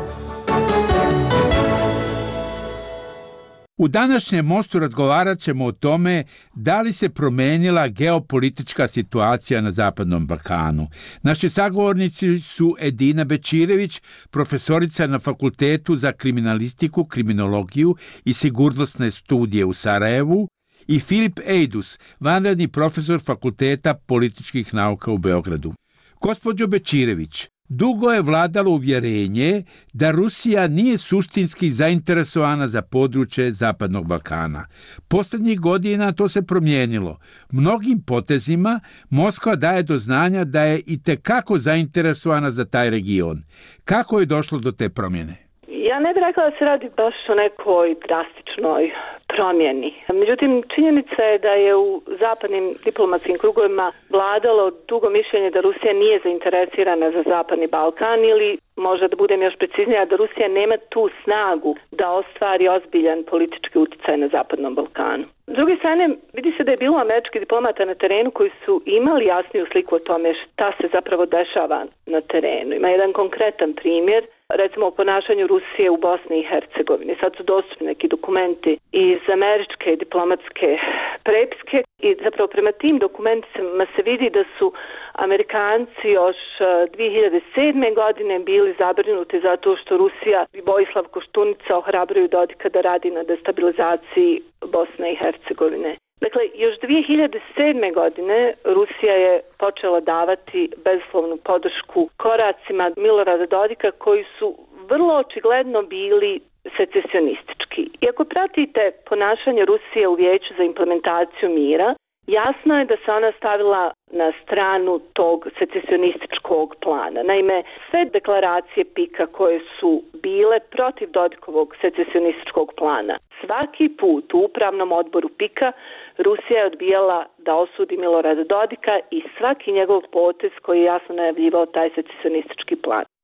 U današnjem mostu razgovarat ćemo o tome da li se promijenila geopolitička situacija na Zapadnom Balkanu. Naši sagovornici su Edina Bećirević, profesorica na Fakultetu za kriminalistiku, kriminologiju i sigurnosne studije u Sarajevu, i Filip Ejdus, vanredni profesor Fakulteta političkih nauka u Beogradu. Gospođo Bećirević, dugo je vladalo uvjerenje da Rusija nije suštinski zainteresovana za područje Zapadnog Balkana. Posljednjih godina to se promijenilo. Mnogim potezima Moskva daje do znanja da je itekako zainteresovana za taj region. Kako je došlo do te promjene? Ja ne bih rekla da se radi baš o nekoj drastičnoj promjeni. Međutim, činjenica je da je u zapadnim diplomatskim krugovima vladalo dugo mišljenje da Rusija nije zainteresirana za Zapadni Balkan ili, možda da budem još preciznija, da Rusija nema tu snagu da ostvari ozbiljan politički utjecaj na Zapadnom Balkanu. S druge strane, vidi se da je bilo američkih diplomata na terenu koji su imali jasniju sliku o tome šta se zapravo dešava na terenu. Ima jedan konkretan primjer, recimo o ponašanju Rusije u Bosni i Hercegovini. Sad su dostupni neki dokumenti iz američke diplomatske prepiske i zapravo prema tim dokumentima se vidi da su Amerikanci još dvije hiljade sedme. godine bili zabrinuti zato što Rusija i Vojislav Koštunica ohrabruju Dodika da radi na destabilizaciji Bosne i Hercegovine. Dakle, još dvije hiljade sedme. godine Rusija je počela davati bezuslovnu podršku koracima Milorada Dodika koji su vrlo očigledno bili secesionistički. I ako pratite ponašanje Rusije u Vijeću za implementaciju mira, jasno je da se ona stavila na stranu tog secesionističkog plana. Naime, sve deklaracije pika koje su bile protiv Dodikovog secesionističkog plana, svaki put u upravnom odboru pika Rusija je odbijala da osudi Milorada Dodika i svaki njegov potez koji je jasno najavljivao taj secesionistički plan.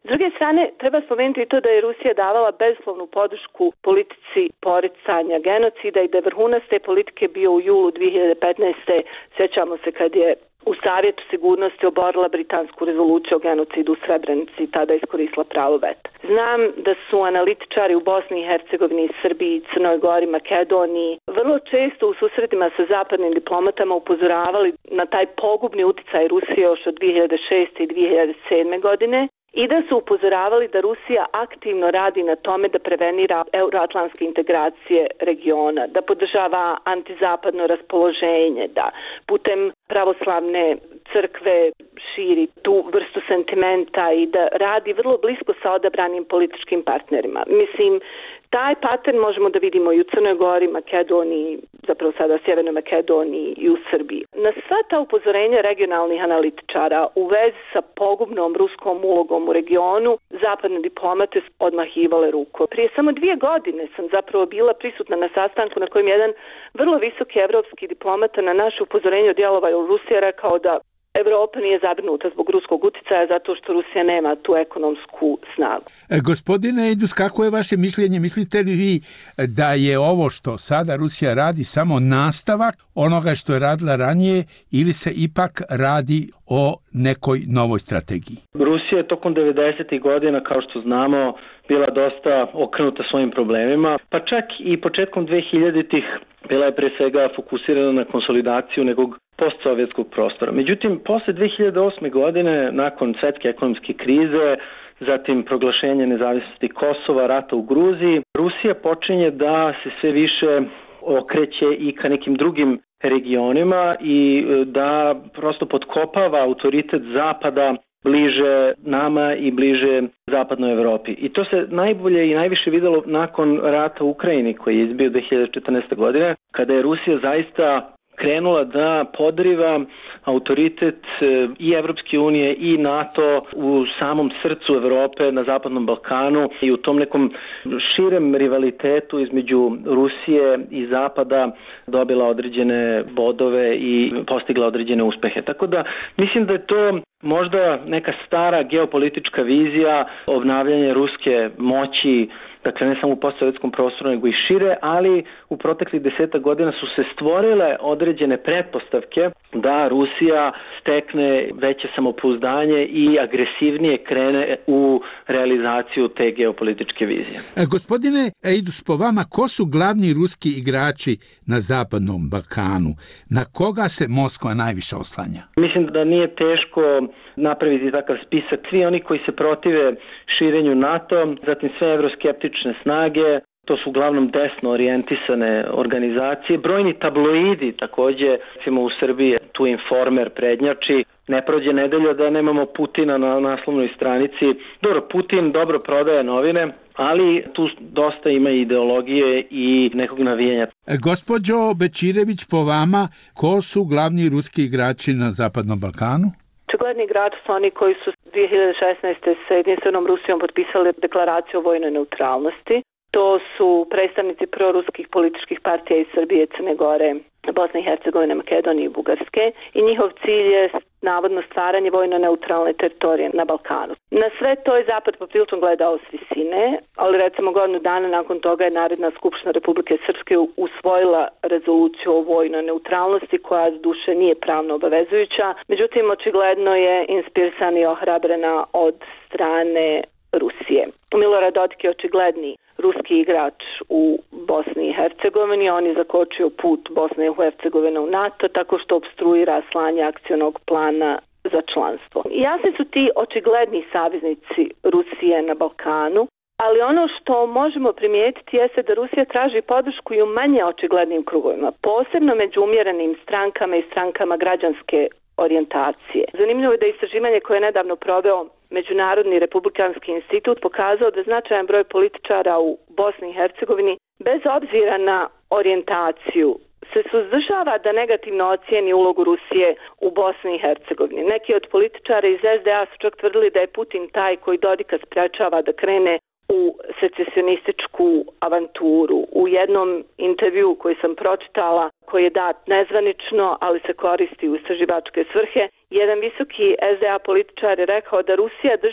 S druge strane, treba spomenuti i to da je Rusija davala bezuslovnu podršku politici poricanja genocida i da je vrhunac te politike bio u julu dvije hiljade petnaeste. Sjećamo se kad je u Savjetu sigurnosti oborila britansku rezoluciju o genocidu u Srebrenici i tada iskoristila pravo veta. Znam da su analitičari u Bosni i Hercegovini, Srbiji, Crnoj Gori, Makedoniji vrlo često u susretima sa zapadnim diplomatama upozoravali na taj pogubni uticaj Rusije još od dvije hiljade šeste i dvije hiljade sedme godine i da su upozoravali da Rusija aktivno radi na tome da prevenira euroatlantske integracije regiona, da podržava antizapadno raspoloženje, da putem pravoslavne crkve širi tu vrstu sentimenta i da radi vrlo blisko sa odabranim političkim partnerima. Mislim, taj pattern možemo da vidimo i u Crnoj Gori, Makedoniji, zapravo sada Sjevernoj Makedoniji i u Srbiji. Na sva ta upozorenja regionalnih analitičara u vezi sa pogubnom ruskom ulogom u regionu, zapadne diplomate odmahivale rukom. Prije samo dvije godine sam zapravo bila prisutna na sastanku na kojem jedan vrlo visoki evropski diplomata na naše upozorenje o djelovanju Rusije rekao da Evropa nije zabrinuta zbog ruskog uticaja zato što Rusija nema tu ekonomsku snagu. E, gospodine Ejdus, kako je vaše mišljenje? Mislite li vi da je ovo što sada Rusija radi samo nastavak onoga što je radila ranije ili se ipak radi o nekoj novoj strategiji? Rusija je tokom devedesetih godina, kao što znamo, bila dosta okrenuta svojim problemima, pa čak i početkom dvehiljaditih bila je pre svega fokusirana na konsolidaciju nekog postsovjetskog prostora. Međutim, posle dve hiljade osme. godine, nakon svetske ekonomske krize, zatim proglašenja nezavisnosti Kosova, rata u Gruziji, Rusija počinje da se sve više okreće i ka nekim drugim regionima i da prosto potkopava autoritet Zapada bliže nama i bliže zapadnoj Evropi. I to se najbolje i najviše videlo nakon rata u Ukrajini koji je izbio dve hiljade četrnaeste. godine, kada je Rusija zaista krenula da podriva autoritet i Evropske unije i NATO u samom srcu Evrope na Zapadnom Balkanu i u tom nekom širem rivalitetu između Rusije i Zapada dobila određene bodove i postigla određene uspehe. Tako da mislim da je to možda neka stara geopolitička vizija obnavljanja ruske moći, dakle ne samo u postsovjetskom prostoru nego i šire, ali u proteklih desetak godina su se stvorile određene pretpostavke da Rusija stekne veće samopouzdanje i agresivnije krene u realizaciju te geopolitičke vizije. E, gospodine Ejdus, po vama, ko su glavni ruski igrači na Zapadnom Balkanu? Na koga se Moskva najviše oslanja? Mislim da nije teško napraviti takav spisak. Svi oni koji se protive širenju NATO, zatim sve evroskeptične snage, to su uglavnom desno orijentisane organizacije. Brojni tabloidi takođe, recimo u Srbiji tu Informer prednjači. Ne prođe nedelja da nemamo Putina na naslovnoj stranici. Dobro, Putin dobro prodaje novine, ali tu dosta ima ideologije i nekog navijanja. E, gospođo Bečirević, po vama, ko su glavni ruski igrači na Zapadnom Balkanu? Očigledni igrači su oni koji su dvije hiljade šesnaeste. sa jedinstvenom Rusijom potpisali deklaraciju o vojnoj neutralnosti. To su predstavnici proruskih političkih partija iz Srbije, Crne Gore, Bosne i Hercegovine, Makedonije i Bugarske i njihov cilj je navodno stvaranje vojno neutralne teritorije na Balkanu. Na sve to je Zapad poprilično gledao s visine, ali recimo godinu dana nakon toga je Narodna skupština Republike Srpske usvojila rezoluciju o vojnoj neutralnosti koja s duše nije pravno obavezujuća, međutim očigledno je inspirisana i ohrabrena od strane Rusije. Milorad Dodik je očigledni ruski igrač u Bosni i Hercegovini. On je zakočio put Bosne i Hercegovine u NATO tako što obstruira slanje akcionog plana za članstvo. Jasni su ti očigledni saveznici Rusije na Balkanu, ali ono što možemo primijetiti jeste da Rusija traži podršku i u manje očiglednim krugovima, posebno među umjerenim strankama i strankama građanske orijentacije. Zanimljivo je da istraživanje koje je nedavno proveo Međunarodni republikanski institut pokazao da značajan broj političara u Bosni i Hercegovini, bez obzira na orijentaciju, se suzdržava da negativno ocijeni ulogu Rusije u Bosni i Hercegovini. Neki od političara iz es de a su čak tvrdili da je Putin taj koji Dodika sprečava da krene u secesionističku avanturu. U jednom intervju koji sam pročitala, koji je dat nezvanično, ali se koristi u istraživačke svrhe, jedan visoki es de a političar je rekao da Rusija drži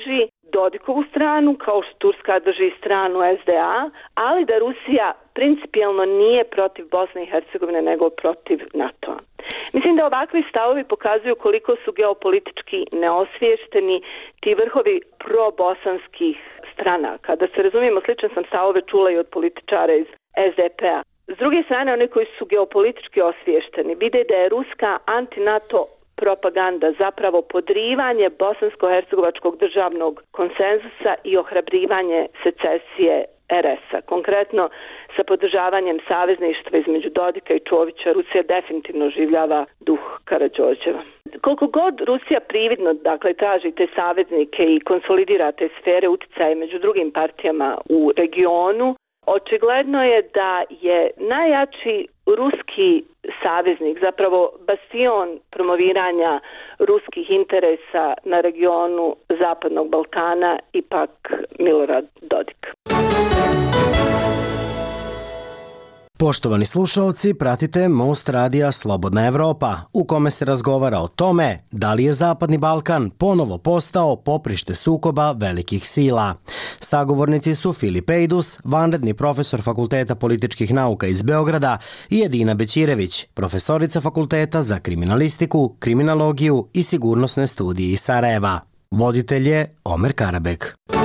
Dodikovu stranu, kao što Turska drži stranu S D A, ali da Rusija principijelno nije protiv Bosne i Hercegovine nego protiv NATO-a. Mislim da ovakvi stavovi pokazuju koliko su geopolitički neosviješteni ti vrhovi probosanskih stranaka. Da se razumijemo, slične sam stavove čula i od političara iz S D P-a. S druge strane, oni koji su geopolitički osviješteni vide da je ruska anti-NATO propaganda zapravo podrivanje bosansko-hercegovačkog državnog konsenzusa i ohrabrivanje secesije R S-a. Konkretno, sa podržavanjem savezništva između Dodika i Čovića, Rusija definitivno življava duh Karađorđeva. Koliko god Rusija prividno, dakle, traži te saveznike i konsolidira te sfere uticaja među drugim partijama u regionu, očigledno je da je najjači ruski saveznik, zapravo bastion promoviranja ruskih interesa na regionu Zapadnog Balkana, ipak Milorad Dodik. Poštovani slušalci, pratite Most radija Slobodna Evropa, u kome se razgovara o tome da li je Zapadni Balkan ponovo postao poprište sukoba velikih sila. Sagovornici su Filip Ejdus, vanredni profesor Fakulteta političkih nauka iz Beograda, i Edina Bećirević, profesorica Fakulteta za kriminalistiku, kriminologiju i sigurnosne studije iz Sarajeva. Voditelj je Omer Karabek.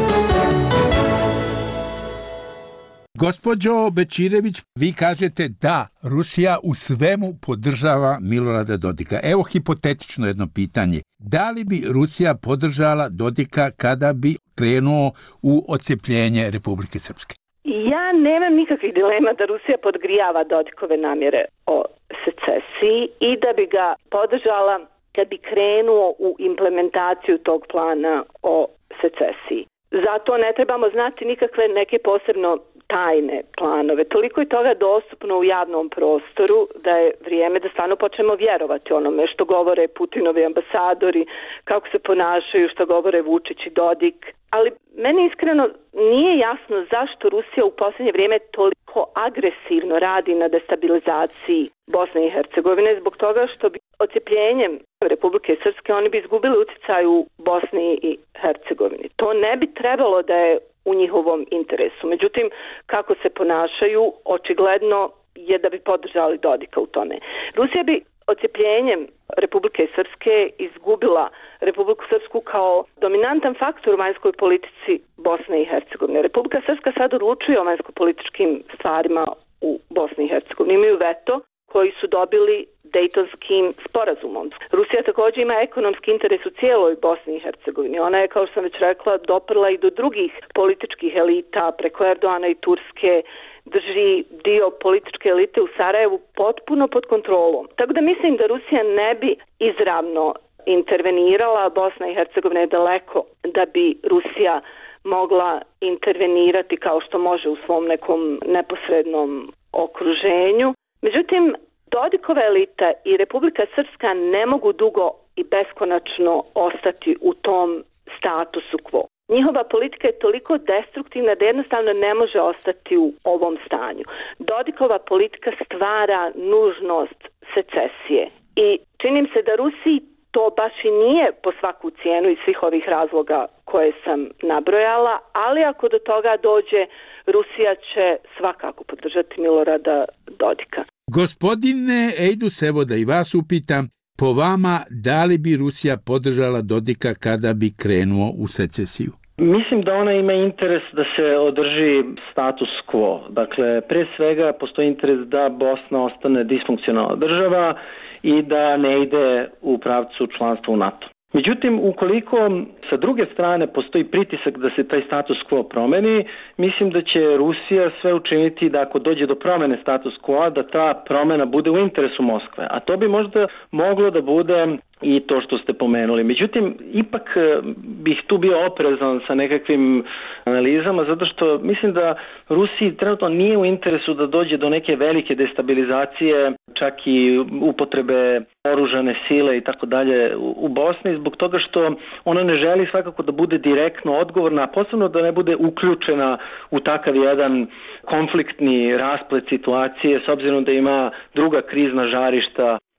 Gospođo Bećirević, vi kažete da Rusija u svemu podržava Milorada Dodika. Evo hipotetično jedno pitanje. Da li bi Rusija podržala Dodika kada bi krenuo u odcepljenje Republike Srpske? Ja nemam nikakvih dilema da Rusija podgrijava Dodikove namjere o secesiji i da bi ga podržala kad bi krenuo u implementaciju tog plana o secesiji. Zato ne trebamo znati nikakve neke posebno tajne planove. Toliko je toga dostupno u javnom prostoru da je vrijeme da stvarno počnemo vjerovati onome što govore Putinovi ambasadori, kako se ponašaju, što govore Vučić i Dodik. Ali meni iskreno nije jasno zašto Rusija u posljednje vrijeme toliko agresivno radi na destabilizaciji Bosne i Hercegovine, zbog toga što bi odcepljenjem Republike Srpske oni bi izgubili utjecaj u Bosni i Hercegovini. To ne bi trebalo da je u njihovom interesu. Međutim, kako se ponašaju, očigledno je da bi podržali Dodika u tome. Rusija bi odcepljenjem Republike Srpske izgubila Republiku Srpsku kao dominantan faktor u vanjskoj politici Bosne i Hercegovine. Republika Srpska sad odlučuje o vanjsko-političkim stvarima u Bosni i Hercegovini. Imaju veto koji su dobili Dejtonskim sporazumom. Rusija također ima ekonomski interes u cijeloj Bosni i Hercegovini. Ona je, kao što sam već rekla, doprla i do drugih političkih elita, preko Erdoana i Turske, drži dio političke elite u Sarajevu potpuno pod kontrolom. Tako da mislim da Rusija ne bi izravno intervenirala, Bosna i Hercegovina je daleko da bi Rusija mogla intervenirati kao što može u svom nekom neposrednom okruženju. Međutim, Dodikova elita i Republika Srpska ne mogu dugo i beskonačno ostati u tom statusu quo. Njihova politika je toliko destruktivna da jednostavno ne može ostati u ovom stanju. Dodikova politika stvara nužnost secesije i čini se da Rusiji to baš i nije po svaku cijenu iz svih ovih razloga koje sam nabrojala, ali ako do toga dođe, Rusija će svakako podržati Milorada Dodika. Gospodine Ejdus, evo da i vas upitam, po vama, da li bi Rusija podržala Dodika kada bi krenuo u secesiju? Mislim da ona ima interes da se održi status quo. Dakle, pre svega postoji interes da Bosna ostane disfunkcionalna država i da ne ide u pravcu članstva u NATO. Međutim, ukoliko sa druge strane postoji pritisak da se taj status quo promeni, mislim da će Rusija sve učiniti da ako dođe do promene status quo, da ta promena bude u interesu Moskve. A to bi možda moglo da bude i to što ste pomenuli. Međutim, ipak bih tu bio oprezan sa nekakvim analizama, zato što mislim da Rusiji trenutno nije u interesu da dođe do neke velike destabilizacije, čak i upotrebe oružane sile i tako dalje u Bosni, zbog toga što ona ne želi svakako da bude direktno odgovorna, a posebno da ne bude uključena u takav jedan konfliktni rasplet situacije, s obzirom da ima druga krizna žarišta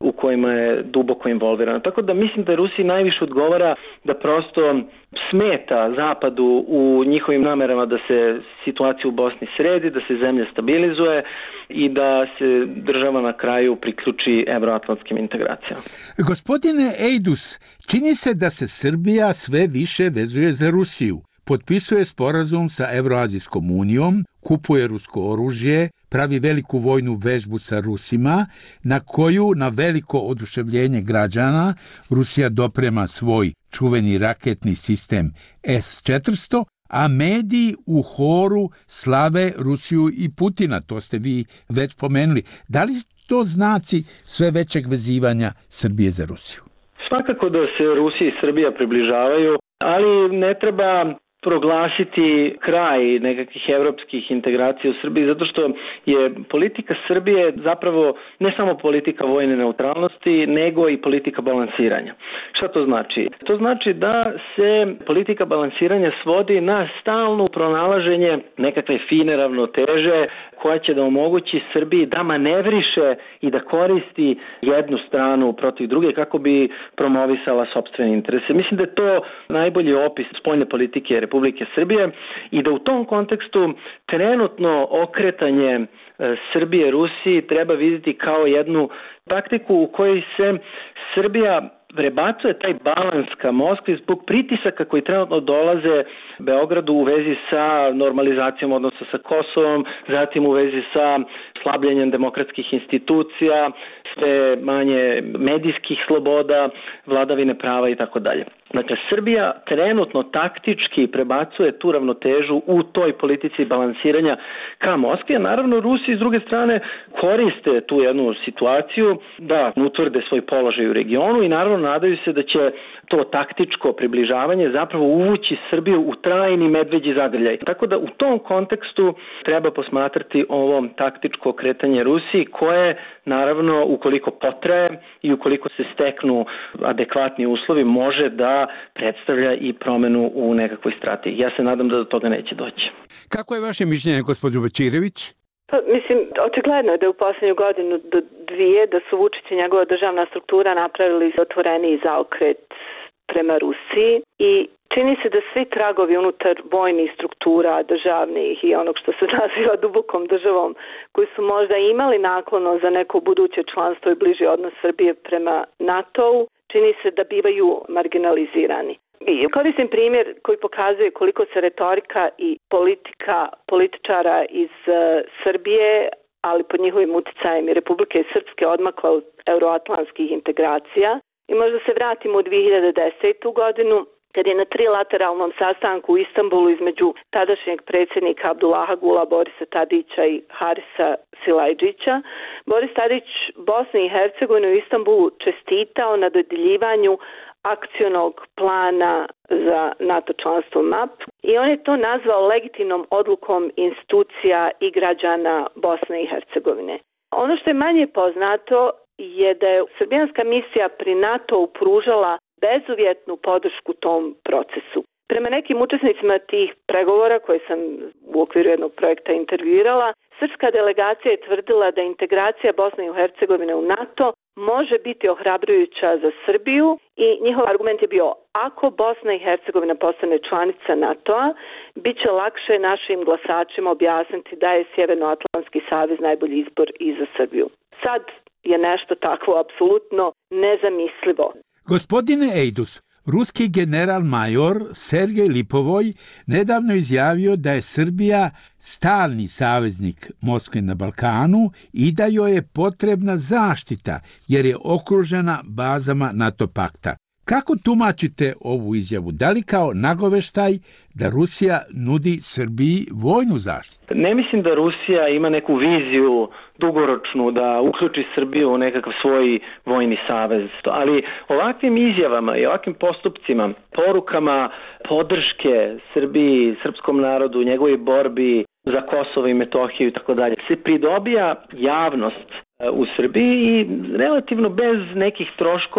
u kojima je duboko involvirana. Tako da mislim da Rusiji najviše odgovara da prosto smeta Zapadu u njihovim namerama da se situacija u Bosni sredi, da se zemlja stabilizuje i da se država na kraju priključi evroatlantskim integracijama. Gospodine Ejdus, čini se da se Srbija sve više vezuje za Rusiju. Potpisuje sporazum sa Evroazijskom unijom, kupuje rusko oružje, pravi veliku vojnu vežbu sa Rusima, na koju na veliko oduševljenje građana Rusija doprema svoj čuveni raketni sistem S četiristo, a mediji u horu slave Rusiju i Putina, to ste vi već pomenuli. Da li to znaci sve većeg vezivanja Srbije za Rusiju? Svakako da se Rusija i Srbija približavaju, ali ne treba proglasiti kraj nekakvih evropskih integracija u Srbiji, zato što je politika Srbije zapravo ne samo politika vojne neutralnosti, nego i politika balansiranja. Šta to znači? To znači da se politika balansiranja svodi na stalno pronalaženje nekakve fine ravnoteže koja će da omogući Srbiji da manevriše i da koristi jednu stranu protiv druge kako bi promovisala sopstvene interese. Mislim da je to najbolji opis spoljne politike Republike Srbije i da u tom kontekstu trenutno okretanje Srbije Rusiji treba vidjeti kao jednu taktiku u kojoj se Srbija prebacuje taj balans ka Moskvi zbog pritisaka koji trenutno dolaze Beogradu u vezi sa normalizacijom odnosa sa Kosovom, zatim u vezi sa slabljenjem demokratskih institucija, sve manje medijskih sloboda, vladavine prava i tako dalje. Dakle, Srbija trenutno taktički prebacuje tu ravnotežu u toj politici balansiranja ka Moskvi, a naravno Rusi s druge strane koriste tu jednu situaciju da utvrde svoj položaj u regionu i naravno nadaju se da će to taktičko približavanje zapravo uvući Srbiju u trajni medveđi zagrljaj. Tako da u tom kontekstu treba posmatrati ovo taktičko kretanje Rusiji koje naravno ukoliko potraje i ukoliko se steknu adekvatni uslovi može da predstavlja i promenu u nekakvoj strategiji. Ja se nadam da do toga neće doći. Kako je vaše mišljenje, gospođo Bečirević? Pa, mislim, očigledno je da u posljednju godinu do dvije da su Vučić i njegova državna struktura napravili otvoreniji zaokret prema Rusiji i čini se da svi tragovi unutar vojnih struktura državnih i onog što se naziva dubokom državom koji su možda imali naklono za neko buduće članstvo i bliži odnos Srbije prema NATO-u, čini se da bivaju marginalizirani. I koristim primjer koji pokazuje koliko se retorika i politika političara iz uh, Srbije, ali pod njihovim uticajem i Republike Srpske odmakla od euroatlantskih integracija. I možda se vratimo u dvije hiljade desetu godinu, kad je na trilateralnom sastanku u Istanbulu između tadašnjeg predsjednika Abdullaha Gula, Borisa Tadića i Harisa Silajdžića, Boris Tadić Bosni i Hercegovini u Istanbulu čestitao na dodjeljivanju akcionog plana za NATO članstvo M A P i on je to nazvao legitimnom odlukom institucija i građana Bosne i Hercegovine. Ono što je manje poznato je da je srbijanska misija pri NATO pružala bezuvjetnu podršku tom procesu. Prema nekim učesnicima tih pregovora koje sam u okviru jednog projekta intervjuirala, srpska delegacija je tvrdila da integracija Bosne i Hercegovine u NATO može biti ohrabrujuća za Srbiju i njihov argument je bio ako Bosna i Hercegovina postane članica NATO-a, bit će lakše našim glasačima objasniti da je Sjevernoatlantski savez najbolji izbor i za Srbiju. Sad je nešto takvo apsolutno nezamislivo. Gospodine Ejdus, ruski general major Sergej Lipovoj nedavno izjavio da je Srbija stalni saveznik Moskve na Balkanu i da joj je potrebna zaštita jer je okružena bazama NATO pakta. Kako tumačite ovu izjavu? Da li kao nagoveštaj da Rusija nudi Srbiji vojnu zaštitu? Ne mislim da Rusija ima neku viziju dugoročnu da uključi Srbiju u nekakav svoj vojni savez. Ali ovakvim izjavama i ovakvim postupcima, porukama podrške Srbiji, srpskom narodu, njegovoj borbi za Kosovo i Metohiju i tako dalje, se pridobija javnost u Srbiji i relativno bez nekih troškova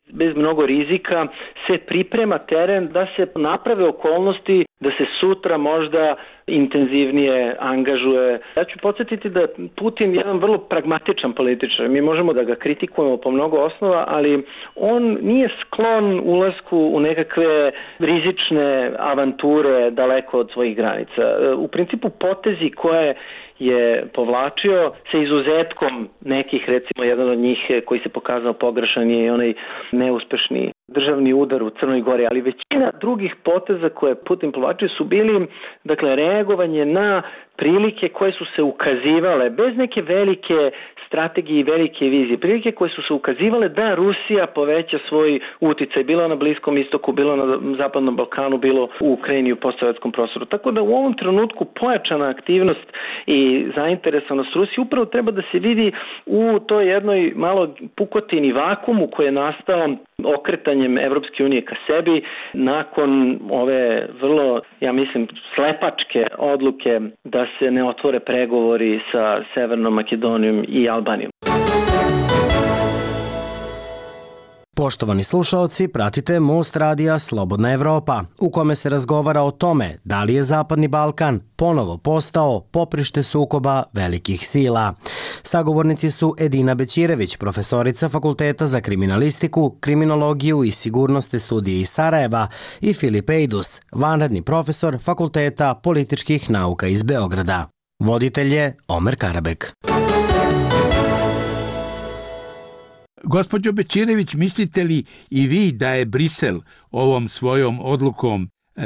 bez mnogo rizika se priprema teren da se naprave okolnosti da se sutra možda intenzivnije angažuje. Ja ću podsjetiti da Putin je jedan vrlo pragmatičan političar. Mi možemo da ga kritikujemo po mnogo osnova, ali on nije sklon ulasku u nekakve rizične avanture daleko od svojih granica. U principu potezi koje je povlačio sa izuzetkom nekih, recimo jedan od njih koji se pokazao pogrešan je i onaj neuspešni državni udar u Crnoj Gori, ali većina drugih poteza koje Putin povlačio su bili, dakle, reagovanje na prilike koje su se ukazivale bez neke velike strategije i velike vizije, prilike koje su se ukazivale da Rusija poveća svoj uticaj, bilo na Bliskom istoku, bilo na Zapadnom Balkanu, bilo u Ukrajini, u postsovjetskom prostoru. Tako da u ovom trenutku pojačana aktivnost i zainteresovanost Rusije upravo treba da se vidi u toj jednoj malo pukotini vakumu koji je nastao okretanjem Evropske unije ka sebi nakon ove vrlo, ja mislim, slepačke odluke da se ne otvore pregovori sa Severnom Makedonijom i Albanijom. Poštovani slušaoci, pratite Most radija Slobodna Evropa, u kome se razgovara o tome da li je Zapadni Balkan ponovo postao poprište sukoba velikih sila. Sagovornici su Edina Bećirević, profesorica Fakulteta za kriminalistiku, kriminologiju i sigurnosne studije iz Sarajeva, i Filip Ejdus, vanredni profesor Fakulteta političkih nauka iz Beograda. Voditelj je Omer Karabek. Gospođo Bećirević, mislite li i vi da je Brisel ovom svojom odlukom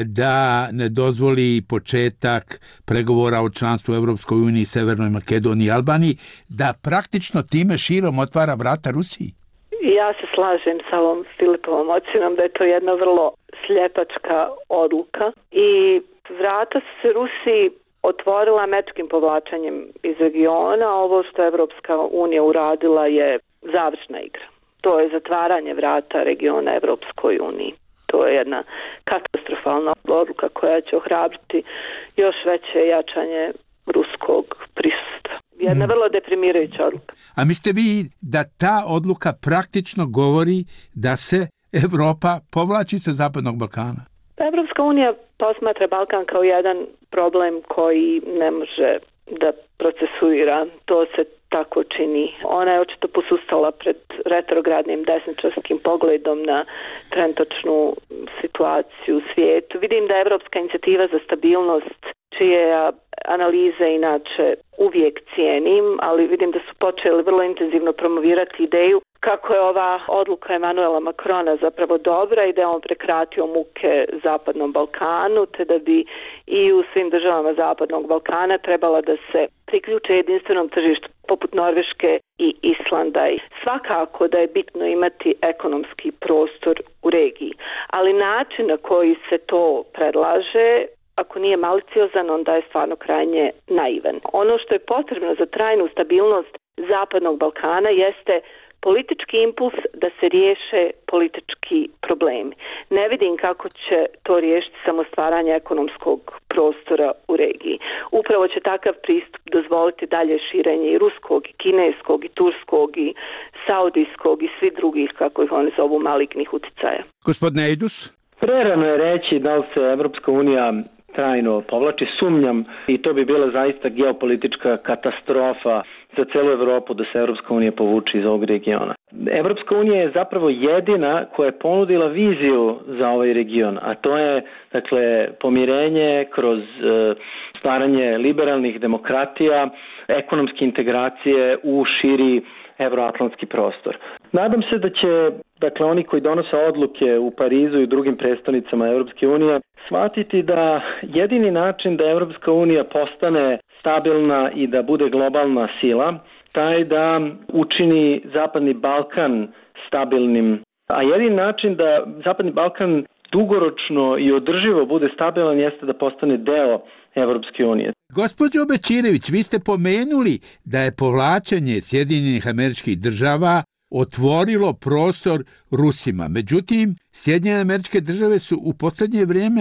da ne dozvoli početak pregovora o članstvu u Evropskoj uniji, Severnoj Makedoniji i Albaniji, da praktično time širom otvara vrata Rusiji? Ja se slažem sa ovom Filipovom ocjenom da je to jedna vrlo sljepačka odluka i vrata se Rusiji otvorila američkim povlačenjem iz regiona. Ovo što je Evropska unija uradila je završna igra. To je zatvaranje vrata regiona Evropskoj uniji. To je jedna katastrofalna odluka koja će ohrabriti još veće jačanje ruskog prisustva. Jedna vrlo deprimirajuća odluka. A mislite vi da ta odluka praktično govori da se Evropa povlači sa Zapadnog Balkana? Evropska unija posmatra Balkan kao jedan problem koji ne može da procesuira. To se tako čini. Ona je očito posustala pred retrogradnim desničarskim pogledom na trenutačnu situaciju u svijetu. Vidim da je Evropska inicijativa za stabilnost, čije analize inače uvijek cijenim, ali vidim da su počeli vrlo intenzivno promovirati ideju kako je ova odluka Emanuela Macrona zapravo dobra i da je on prekratio muke Zapadnom Balkanu, te da bi i u svim državama Zapadnog Balkana trebala da se priključe jedinstvenom tržištu poput Norveške i Islanda. I svakako da je bitno imati ekonomski prostor u regiji, ali način na koji se to predlaže, ako nije maliciozan, onda je stvarno krajnje naivan. Ono što je potrebno za trajnu stabilnost Zapadnog Balkana jeste politički impuls da se riješe politički problemi. Ne vidim kako će to riješiti samo stvaranje ekonomskog prostora u regiji. Upravo će takav pristup dozvoliti dalje širenje i ruskog, i kineskog, i turskog, i saudijskog i svi drugih, kako ih oni zovu, malignih uticaja. Gospodine Ejdus? Prerano je reći da li se Evropska unija trajno povlači, sumnjam, i to bi bila zaista geopolitička katastrofa za celu Evropu da se Evropska unija povuče iz ovog regiona. Evropska unija je zapravo jedina koja je ponudila viziju za ovaj region, a to je, dakle, pomirenje kroz e, stvaranje liberalnih demokratija, ekonomske integracije u širi evroatlantski prostor. Nadam se da će, dakle, oni koji donose odluke u Parizu i drugim prestonicama Evropske unije shvatiti da jedini način da Evropska unija postane stabilna i da bude globalna sila, taj da učini Zapadni Balkan stabilnim. A jedini način da Zapadni Balkan dugoročno i održivo bude stabilan jeste da postane deo Evropske unije. Gospođo Bećirević, vi ste pomenuli da je povlačenje Sjedinjenih Američkih Država otvorilo prostor Rusima. Međutim, Sjedinjene Američke Države su u posljednje vrijeme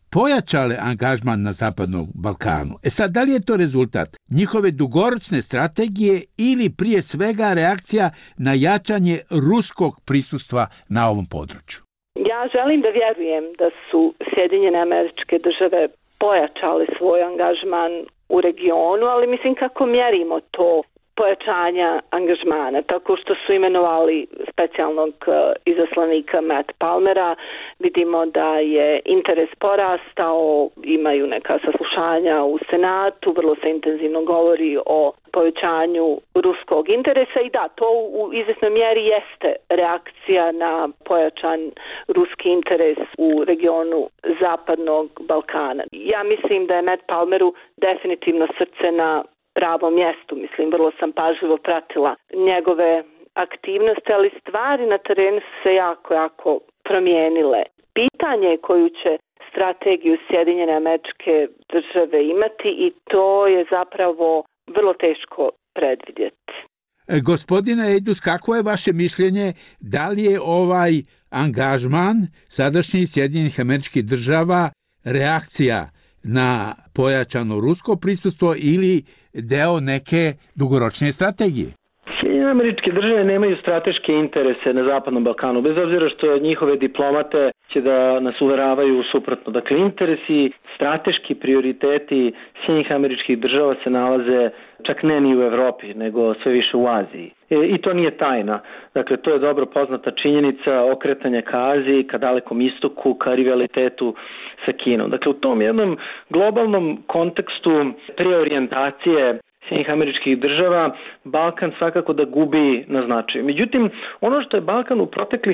pojačale angažman na Zapadnom Balkanu. E sad, da li je to rezultat njihove dugoročne strategije ili prije svega reakcija na jačanje ruskog prisustva na ovom području? Ja želim da vjerujem da su Sjedinjene Američke Države pojačale svoj angažman u regionu, ali mislim kako mjerimo to pojačanja angažmana, tako što su imenovali specijalnog izaslanika Matt Palmera, vidimo da je interes porastao, imaju neka saslušanja u Senatu, vrlo se intenzivno govori o povećanju ruskog interesa i da, to u izvjesnoj mjeri jeste reakcija na pojačan ruski interes u regionu Zapadnog Balkana. Ja mislim da je Matt Palmeru definitivno srce na pravom mjestu, mislim, vrlo sam pažljivo pratila njegove aktivnosti, ali stvari na terenu su se jako, jako promijenile. Pitanje je koju će strategiju Sjedinjene Američke Države imati i to je zapravo vrlo teško predvidjeti. E, gospodine Ejdus, kako je vaše mišljenje, da li je ovaj angažman sadašnjih Sjedinjenih Američkih Država reakcija na pojačano rusko prisustvo ili deo neke dugoročne strategije? Sjedinjene Američke Države nemaju strateške interese na Zapadnom Balkanu, bez obzira što njihove diplomate će da nas uveravaju suprotno. Dakle, interesi, strateški prioriteti Sjedinjenih Američkih Država se nalaze čak ne ni u Evropi, nego sve više u Aziji. I to nije tajna. Dakle, to je dobro poznata činjenica okretanja ka Aziji, ka Dalekom istoku, ka rivalitetu sa Kinom. Dakle, u tom jednom globalnom kontekstu preorijentacije Sjedinjenih Američkih Država, Balkan svakako da gubi na značaju. Međutim, ono što je Balkan u proteklih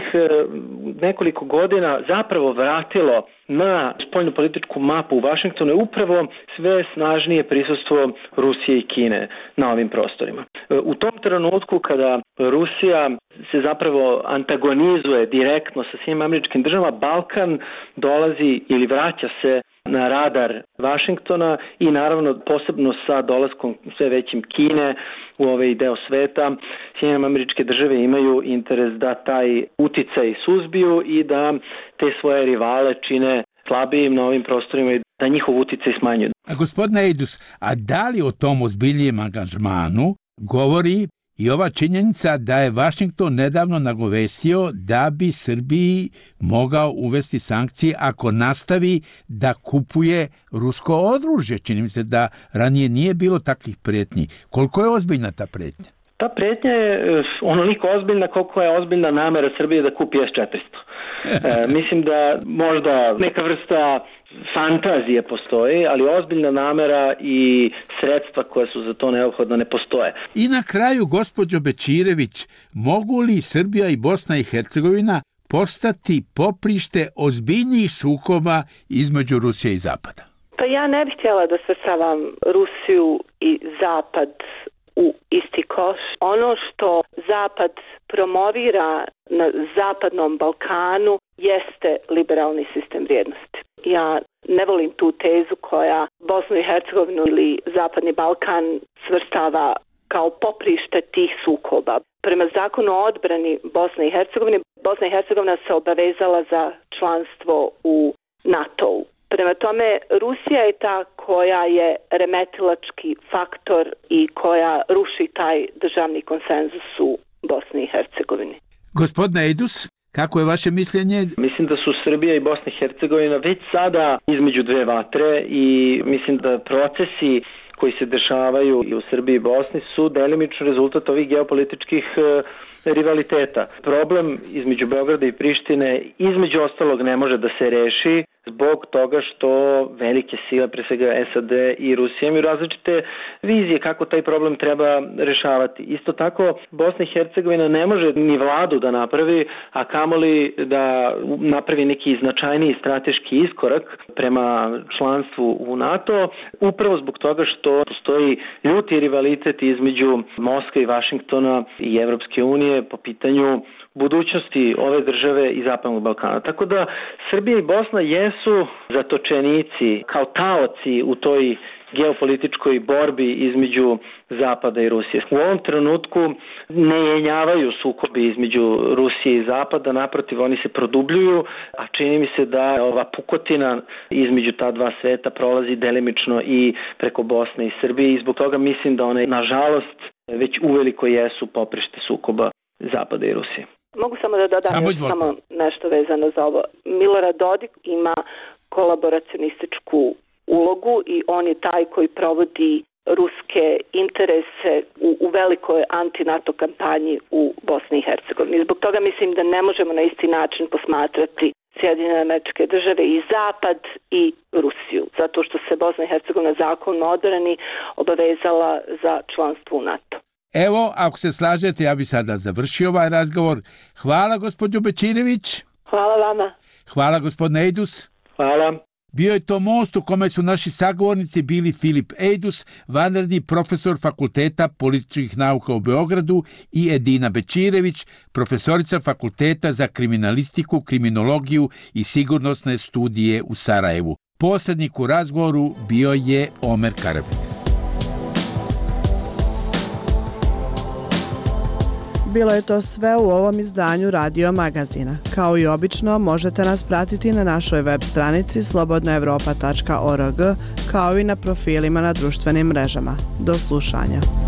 nekoliko godina zapravo vratilo na spoljnopolitičku mapu u Vašingtonu je upravo sve snažnije prisustvo Rusije i Kine na ovim prostorima. U tom trenutku kada Rusija se zapravo antagonizuje direktno sa Sjedinjenim Američkim Državama, Balkan dolazi ili vraća se na radar Vašingtona i naravno posebno sa dolaskom sve većim Kine u ovaj deo sveta, Sjedinjene Američke Države imaju interes da taj uticaj suzbiju i da te svoje rivale čine slabijim na ovim prostorima i da njihov uticaj smanjuju. A gospodine Ejdus, a da li o tom ozbiljnijem angažmanu govori i ova činjenica da je Vašington nedavno nagovestio da bi Srbiji mogao uvesti sankcije ako nastavi da kupuje rusko oružje? Čini mi se da ranije nije bilo takvih pretnji. Koliko je ozbiljna ta pretnja? Ta pretnja je onoliko ozbiljna koliko je ozbiljna namera Srbije da kupi S četiristo. E, mislim da možda neka vrsta fantazije postoji, ali ozbiljna namera i sredstva koja su za to neophodna ne postoje. I na kraju, gospođo Bečirević, mogu li Srbija i Bosna i Hercegovina postati poprište ozbiljnijih sukoba između Rusije i Zapada? Pa ja ne bih htjela da svrstavam Rusiju i Zapad u isti koš. Ono što Zapad promovira na Zapadnom Balkanu jeste liberalni sistem vrijednosti. Ja ne volim tu tezu koja Bosnu i Hercegovinu ili Zapadni Balkan svrstava kao poprište tih sukoba. Prema zakonu o odbrani Bosne i Hercegovine, Bosna i Hercegovina se obavezala za članstvo u NATO-u. Prema tome, Rusija je ta koja je remetilački faktor i koja ruši taj državni konsenzus u Bosni i Hercegovini. Gospodine Ejdus, kako je vaše mišljenje? Mislim da su Srbija i Bosna i Hercegovina već sada između dve vatre i mislim da procesi koji se dešavaju i u Srbiji i Bosni su delimično rezultat ovih geopolitičkih rivaliteta. Problem između Beograda i Prištine između ostalog ne može da se reši zbog toga što velike sile, pre svega S A D i Rusija, imaju različite vizije kako taj problem treba rešavati. Isto tako, Bosna i Hercegovina ne može ni vladu da napravi, a kamoli da napravi neki značajniji strateški iskorak prema članstvu u NATO, upravo zbog toga što postoji ljuti rivalitet između Moskve i Vašingtona i Evropske unije po pitanju budućnosti ove države i Zapadnog Balkana. Tako da Srbija i Bosna jesu zatočenici kao taoci u toj geopolitičkoj borbi između Zapada i Rusije. U ovom trenutku ne jenjavaju sukobi između Rusije i Zapada, naprotiv oni se produbljuju, a čini mi se da ova pukotina između ta dva sveta prolazi delimično i preko Bosne i Srbije i zbog toga mislim da one, nažalost, već uveliko jesu poprište sukoba Zapada i Rusije. Mogu samo da dodam samo, samo nešto vezano za ovo. Milorad Dodik ima kolaboracionističku ulogu i on je taj koji provodi ruske interese u, u velikoj anti-NATO kampanji u Bosni i Hercegovini. Zbog toga mislim da ne možemo na isti način posmatrati Sjedinjene Američke Države i Zapad i Rusiju, zato što se Bosna i Hercegovina zakonom o odbrani obavezala za članstvo u NATO. Evo, ako se slažete, ja bi sada završio ovaj razgovor. Hvala, gospođo Bećirević. Hvala vama. Hvala, gospodine Ejdus. Hvala. Bio je to most u kome su naši sagovornici bili Filip Ejdus, vanredni profesor Fakulteta političkih nauka u Beogradu, i Edina Bećirević, profesorica Fakulteta za kriminalistiku, kriminologiju i sigurnosne studije u Sarajevu. Posrednik u razgovoru bio je Omer Karabek. Bilo je to sve u ovom izdanju Radio Magazina. Kao i obično, možete nas pratiti na našoj web stranici slobodna evropa tačka org, kao i na profilima na društvenim mrežama. Do slušanja.